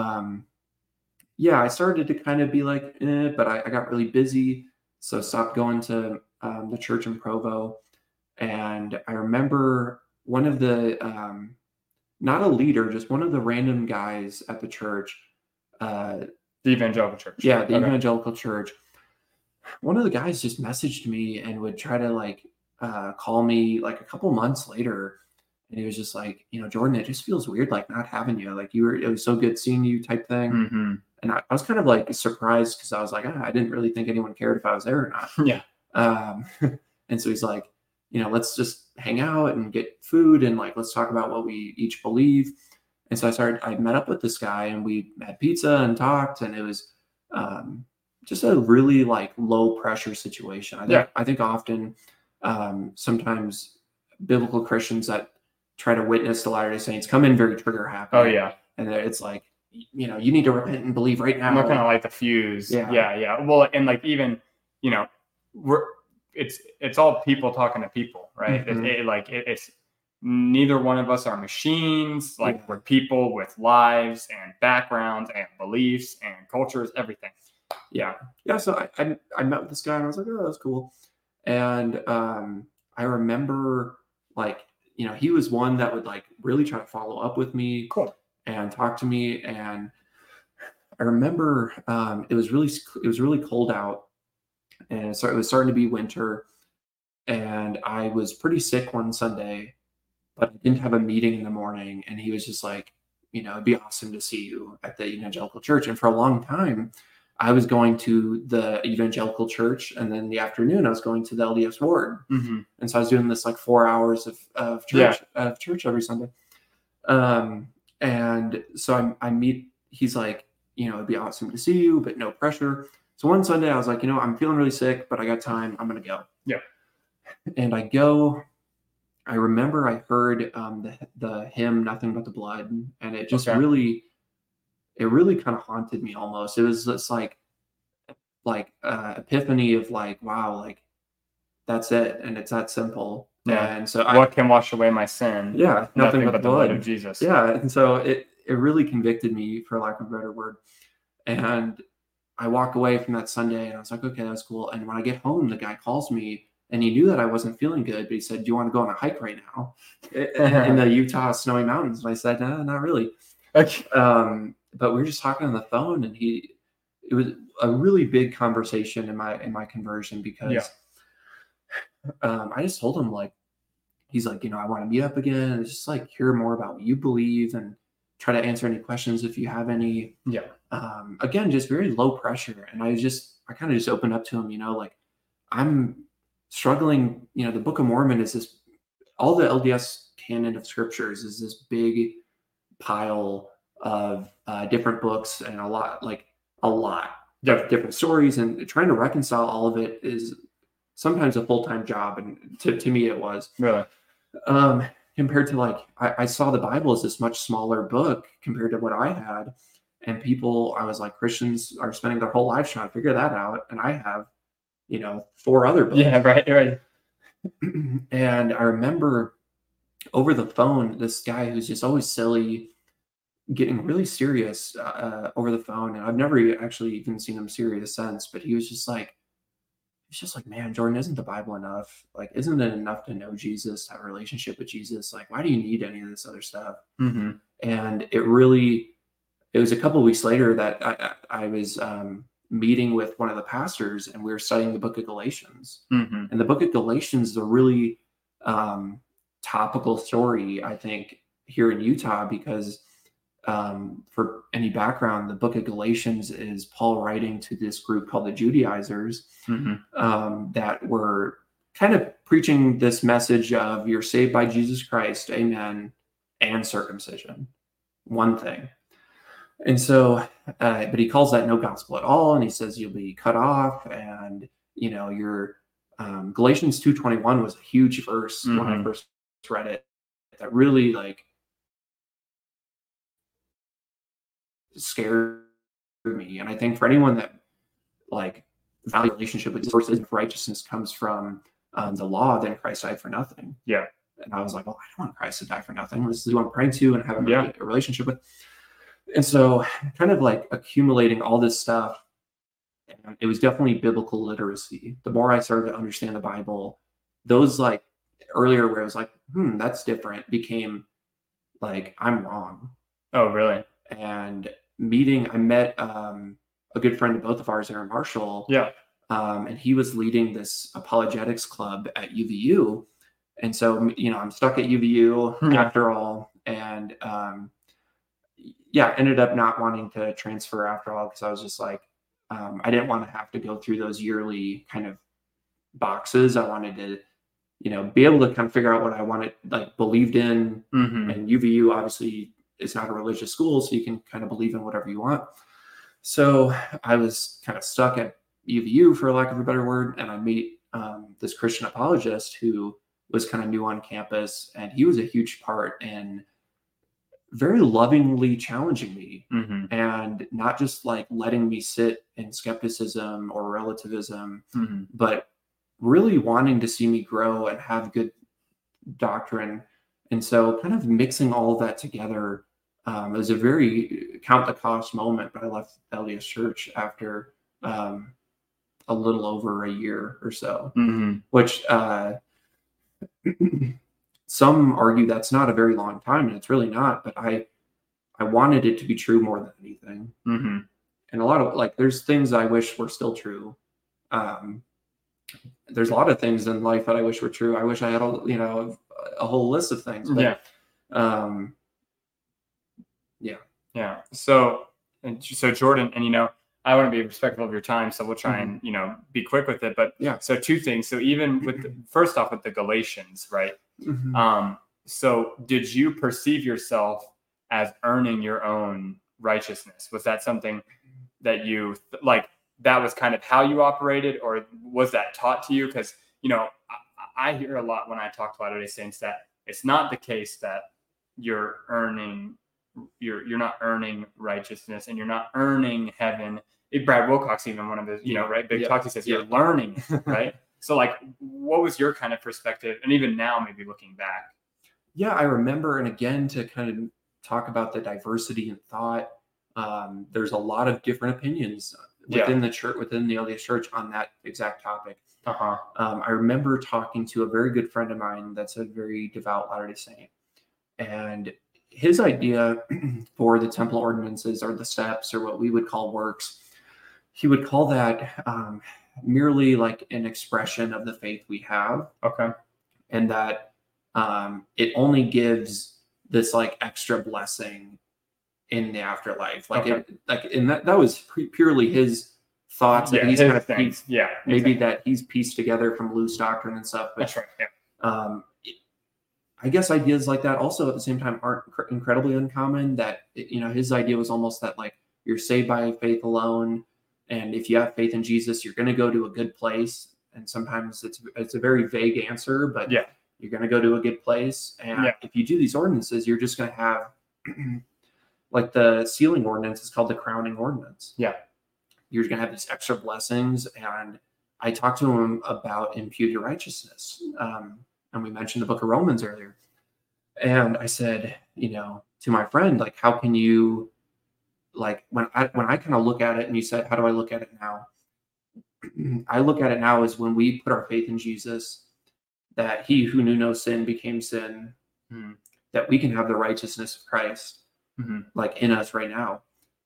I started to kind of be like, but I got really busy. So stopped going to the church in Provo. And I remember one of the, not a leader, just one of the random guys at the church. The evangelical church. Yeah, the evangelical church. One of the guys just messaged me and would try to like call me like a couple months later. And he was just like, Jordan, it just feels weird, like not having you. Like, it was so good seeing you type thing. Mm-hmm. And I was kind of like surprised, because I was like, I didn't really think anyone cared if I was there or not. Yeah. And so he's like, let's just hang out and get food and like, let's talk about what we each believe. And so I met up with this guy and we had pizza and talked, and it was just a really like low pressure situation. I think often sometimes biblical Christians that try to witness the Latter-day Saints come in very trigger happy. Oh yeah. And it's like, you need to repent and believe right now. I'm not gonna light the fuse. Yeah. Well, and like, even, it's all people talking to people, right? Mm-hmm. It's neither one of us are machines. Like, we're people with lives and backgrounds and beliefs and cultures, everything. Yeah. So I met with this guy and I was like, oh, that's cool. And I remember, like, he was one that would like really try to follow up with me. Cool. And talk to me. And I remember it was really cold out, and so it was starting to be winter, and I was pretty sick one Sunday, but I didn't have a meeting in the morning. And he was just like, it'd be awesome to see you at the evangelical church. And for a long time, I was going to the evangelical church, and then in the afternoon I was going to the LDS ward. Mm-hmm. And so I was doing this like 4 hours of church every Sunday. And so I meet, he's like, it'd be awesome to see you, but no pressure. So one Sunday I was like, I'm feeling really sick, but I got time. I'm going to go. Yeah. And I go, I remember I heard the hymn "Nothing But the Blood," and it just Okay. really kind of haunted me almost. It was just like epiphany of like, wow, like that's it, and it's that simple. Yeah. And so What can wash away my sin? yeah, nothing but the blood blood of Jesus. Yeah, and so it really convicted me, for lack of a better word. And I walk away from that Sunday, and I was like, okay, that's cool. And when I get home, the guy calls me, and he knew that I wasn't feeling good, but he said, "Do you want to go on a hike right now in the Utah snowy mountains?" And I said, "No, not really." Okay. But we were just talking on the phone, and it was a really big conversation in my conversion, because I just told him, like, he's like, I want to meet up again and just like hear more about what you believe and try to answer any questions if you have any. Yeah. Again, just very low pressure. And I kind of just opened up to him, like, I'm struggling. The Book of Mormon is this, all the LDS canon of scriptures is this big pile of different books, and a lot of different stories, and trying to reconcile all of it is sometimes a full-time job. And to me, it was really, compared to, like, I saw the Bible as this much smaller book compared to what I had. And I was like, Christians are spending their whole lives trying to figure that out, and I have 4 other books. Yeah, right. And I remember over the phone, this guy who's just always silly getting really serious over the phone. And I've never actually even seen him serious since, but he was just like, "Man, Jordan, isn't the Bible enough? Like, isn't it enough to know Jesus, to have a relationship with Jesus? Like, why do you need any of this other stuff?" Mm-hmm. And it was a couple of weeks later that I was meeting with one of the pastors, and we were studying the book of Galatians. Mm-hmm. And the book of Galatians is a really topical story, I think, here in Utah, because for any background, the book of Galatians is Paul writing to this group called the Judaizers, that were kind of preaching this message of, you're saved by Jesus Christ, amen, and circumcision, one thing. And so, but he calls that no gospel at all, and he says you'll be cut off, and your Galatians 2:21 was a huge verse when I first read it, that really, like, scared me. And I think for anyone that, like, value relationship with sources of righteousness comes from the law, then Christ died for nothing. Yeah. And I was like, well, I don't want Christ to die for nothing. This is who I'm praying to and having a relationship with. And so, kind of like accumulating all this stuff, and it was definitely biblical literacy. The more I started to understand the Bible, those, like, earlier where it was like, that's different, became like, I'm wrong. Oh, really? And I met a good friend of both of ours, Aaron Marshall. Yeah. And he was leading this apologetics club at UVU. And so, I'm stuck at UVU after all. And ended up not wanting to transfer after all, because I was just like, I didn't want to have to go through those yearly kind of boxes. I wanted to, be able to kind of figure out what I wanted, like, believed in. And UVU obviously is not a religious school, so you can kind of believe in whatever you want. So I was kind of stuck at UVU, for lack of a better word, and I meet this Christian apologist who was kind of new on campus, and he was a huge part in very lovingly challenging me, and not just like letting me sit in skepticism or relativism, but really wanting to see me grow and have good doctrine. And so, kind of mixing all of that together, it was a very count the cost moment. But I left LDS Church after a little over a year or so, which some argue that's not a very long time, and it's really not. But I wanted it to be true more than anything. And a lot of, like, there's things I wish were still true. There's a lot of things in life that I wish were true. I wish I had a whole list of things. But, yeah. So Jordan, and I want to be respectful of your time, so we'll try and be quick with it. But so 2 things. So even with first off with the Galatians, right? So did you perceive yourself as earning your own righteousness? Was that something that you that was kind of how you operated, or was that taught to you? Because I hear a lot when I talk to Latter-day Saints that it's not the case that you're not earning righteousness and you're not earning heaven. Brad Wilcox, even one of his, big talks, he says you're learning, right? So like, what was your kind of perspective? And even now, maybe looking back. Yeah, I remember, and again, to kind of talk about the diversity in thought, there's a lot of different opinions within the church, within the LDS Church, on that exact topic. I remember talking to a very good friend of mine that's a very devout Latter-day Saint, and his idea for the temple ordinances, or the steps, or what we would call works, he would call that merely like an expression of the faith we have. Okay. And that it only gives this like extra blessing in the afterlife. Like, and that was purely his thoughts that he's kind of pieced, that he's pieced together from loose doctrine and stuff. But, that's right. Yeah. I guess ideas like that also at the same time aren't incredibly uncommon. That, his idea was almost that like you're saved by faith alone, and if you have faith in Jesus, you're going to go to a good place. And sometimes it's a very vague answer, but you're going to go to a good place. And if you do these ordinances, you're just going to have like the sealing ordinance is called the crowning ordinance. Yeah, you're going to have these extra blessings. And I talked to him about imputed righteousness. And we mentioned the book of Romans earlier. And I said, to my friend, like, how can you, like, when I kind of look at it, and you said, how do I look at it now? I look at it now as when we put our faith in Jesus, that he who knew no sin became sin, that we can have the righteousness of Christ, like in us right now.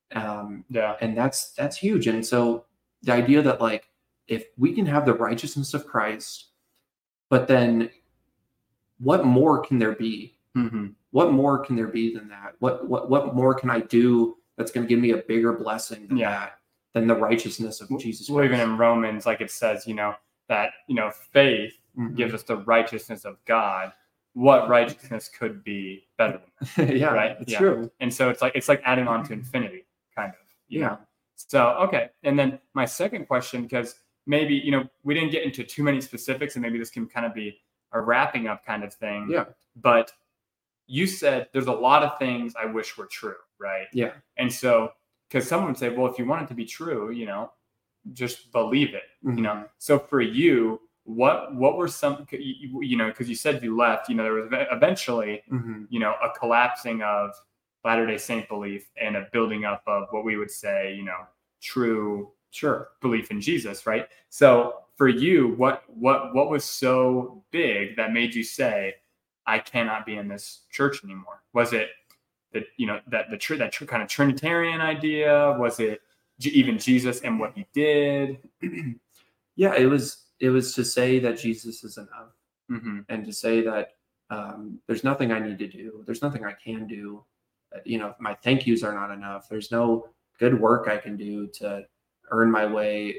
And that's huge. And so the idea that like, if we can have the righteousness of Christ, but then what more can there be? What more can there be than that? What more can I do that's going to give me a bigger blessing than the righteousness of Jesus Christ? Well, even in Romans, like it says, that, faith gives us the righteousness of God. What righteousness could be better than that? Right? It's true. And so it's like adding on to infinity, kind of. You know? So, okay. And then my second question, because maybe, we didn't get into too many specifics, and maybe this can kind of be a wrapping up kind of thing. Yeah. But you said there's a lot of things I wish were true, right? Yeah. And so, because someone would say, well, if you want it to be true, just believe it, So for you, what were some, because you said you left, there was eventually, a collapsing of Latter-day Saint belief and a building up of what we would say, true belief in Jesus, right? So for you, what was so big that made you say, I cannot be in this church anymore? Was it that, that kind of Trinitarian idea? Was it even Jesus and what he did? Yeah, it was to say that Jesus is enough, and to say that there's nothing I need to do. There's nothing I can do. My thank yous are not enough. There's no good work I can do to earn my way,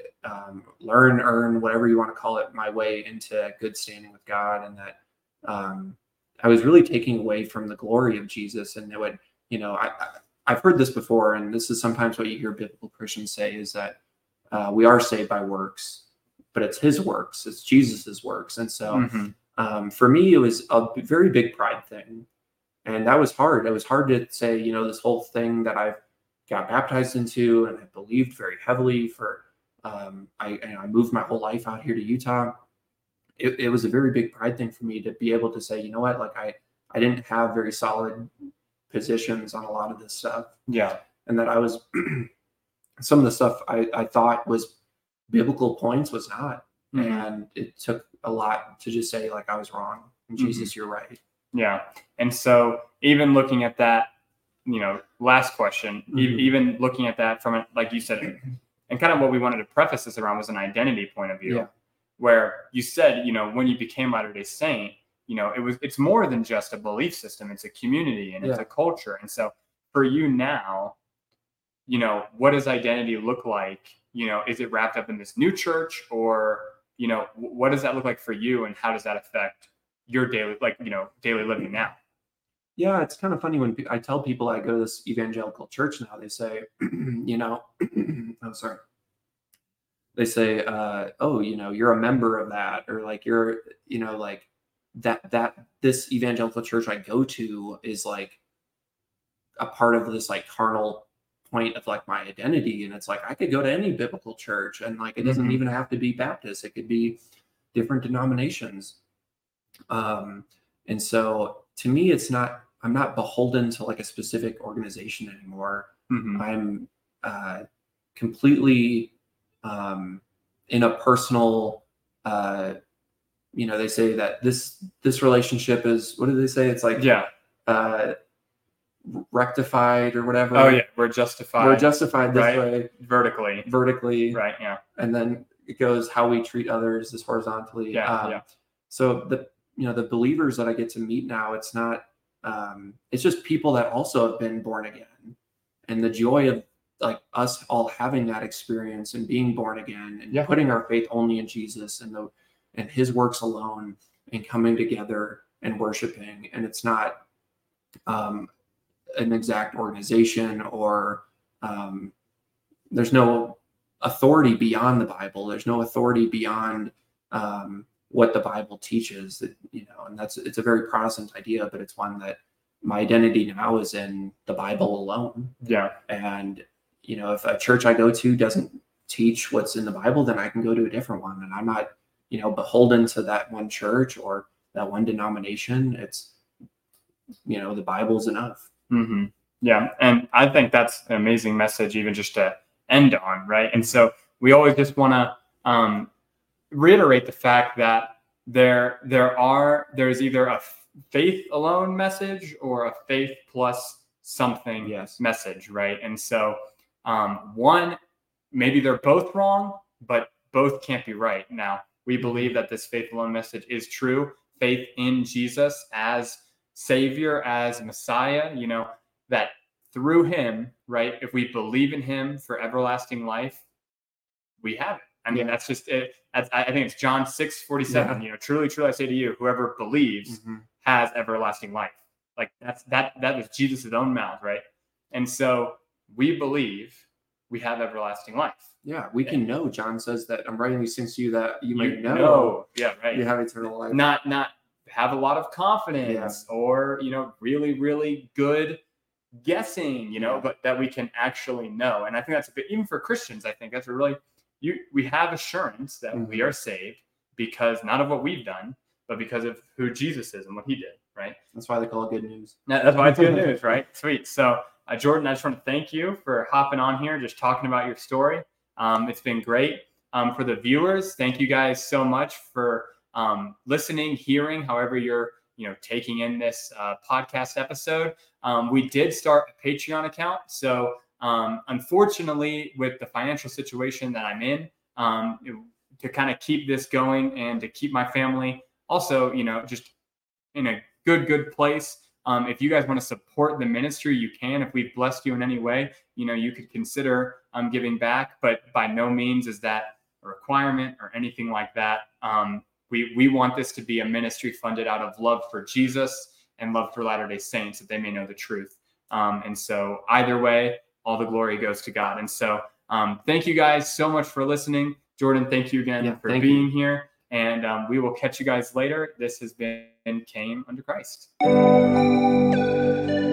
earn whatever you want to call it, my way into good standing with God. And that I was really taking away from the glory of Jesus. And it would, I've heard this before, and this is sometimes what you hear biblical Christians say, is that we are saved by works, but it's his works, it's Jesus's works. And so for me, it was a very big pride thing. And that was hard. It was hard to say, this whole thing that I've got baptized into and I believed very heavily for, I moved my whole life out here to Utah. It was a very big pride thing for me to be able to say, what, like I didn't have very solid positions on a lot of this stuff. Yeah. And that I was, some of the stuff I thought was biblical points was not. And it took a lot to just say, like, I was wrong. And Jesus, you're right. Yeah. And so even looking at that, last question, even looking at that from, like you said, and kind of what we wanted to preface this around was an identity point of view, where you said, when you became Latter-day Saint, it's more than just a belief system. It's a community and it's a culture. And so for you now, what does identity look like? Is it wrapped up in this new church, or, what does that look like for you, and how does that affect your daily, daily living now? Yeah, it's kind of funny when I tell people I go to this evangelical church now, they say, oh, sorry. they say, oh, you're a member of that, or like you're, like that this evangelical church I go to is like a part of this like carnal point of like my identity. And it's like, I could go to any biblical church, and like, it doesn't even have to be Baptist. It could be different denominations. And so to me, I'm not beholden to like a specific organization anymore. I'm completely in a personal, they say that this relationship is, what do they say? It's like, rectified or whatever. Oh yeah, we're justified this way vertically, right? Yeah. And then it goes how we treat others is horizontally. So the believers that I get to meet now, it's not it's just people that also have been born again, and the joy of like us all having that experience and being born again and putting our faith only in Jesus and his works alone, and coming together and worshiping. And it's not an exact organization, or there's no authority beyond the Bible. There's no authority beyond what the Bible teaches, and it's a very Protestant idea, but it's one that my identity now is in the Bible alone. Yeah. And, if a church I go to doesn't teach what's in the Bible, then I can go to a different one. And I'm not, beholden to that one church or that one denomination. It's, the Bible's enough. Mm-hmm. Yeah. And I think that's an amazing message, even just to end on, right? And so we always just want to reiterate the fact that there's either a faith alone message or a faith plus something message, right? And so one, maybe they're both wrong, but both can't be right. Now, we believe that this faith alone message is true. Faith in Jesus as Savior, as Messiah, that through him, right? If we believe in him for everlasting life, we have it. I mean, that's just it. I think it's John 6:47. Truly, truly, I say to you, whoever believes has everlasting life. Like that was Jesus' own mouth, right? And so we believe we have everlasting life. Yeah, we can know. John says that I'm writing these things to you that you may know. Yeah, right. You have eternal life. Not have a lot of confidence or really, really good guessing, but that we can actually know. And I think that's a bit, even for Christians, I think that's a really, we have assurance that we are saved because not of what we've done, but because of who Jesus is and what he did, right? That's why they call it good news. That's why it's good news, right? Sweet. So Jordan, I just want to thank you for hopping on here, just talking about your story. It's been great. For the viewers, thank you guys so much for listening, hearing, however you're taking in this podcast episode. We did start a Patreon account. So unfortunately, with the financial situation that I'm in, to kind of keep this going and to keep my family also, just in a good place. If you guys want to support the ministry, you can. If we've blessed you in any way, you could consider giving back, but by no means is that a requirement or anything like that. We want this to be a ministry funded out of love for Jesus and love for Latter-day Saints, that they may know the truth. And so either way, all the glory goes to God. And so thank you guys so much for listening. Jordan, thank you again for being here. And we will catch you guys later. This has been Came Under Christ.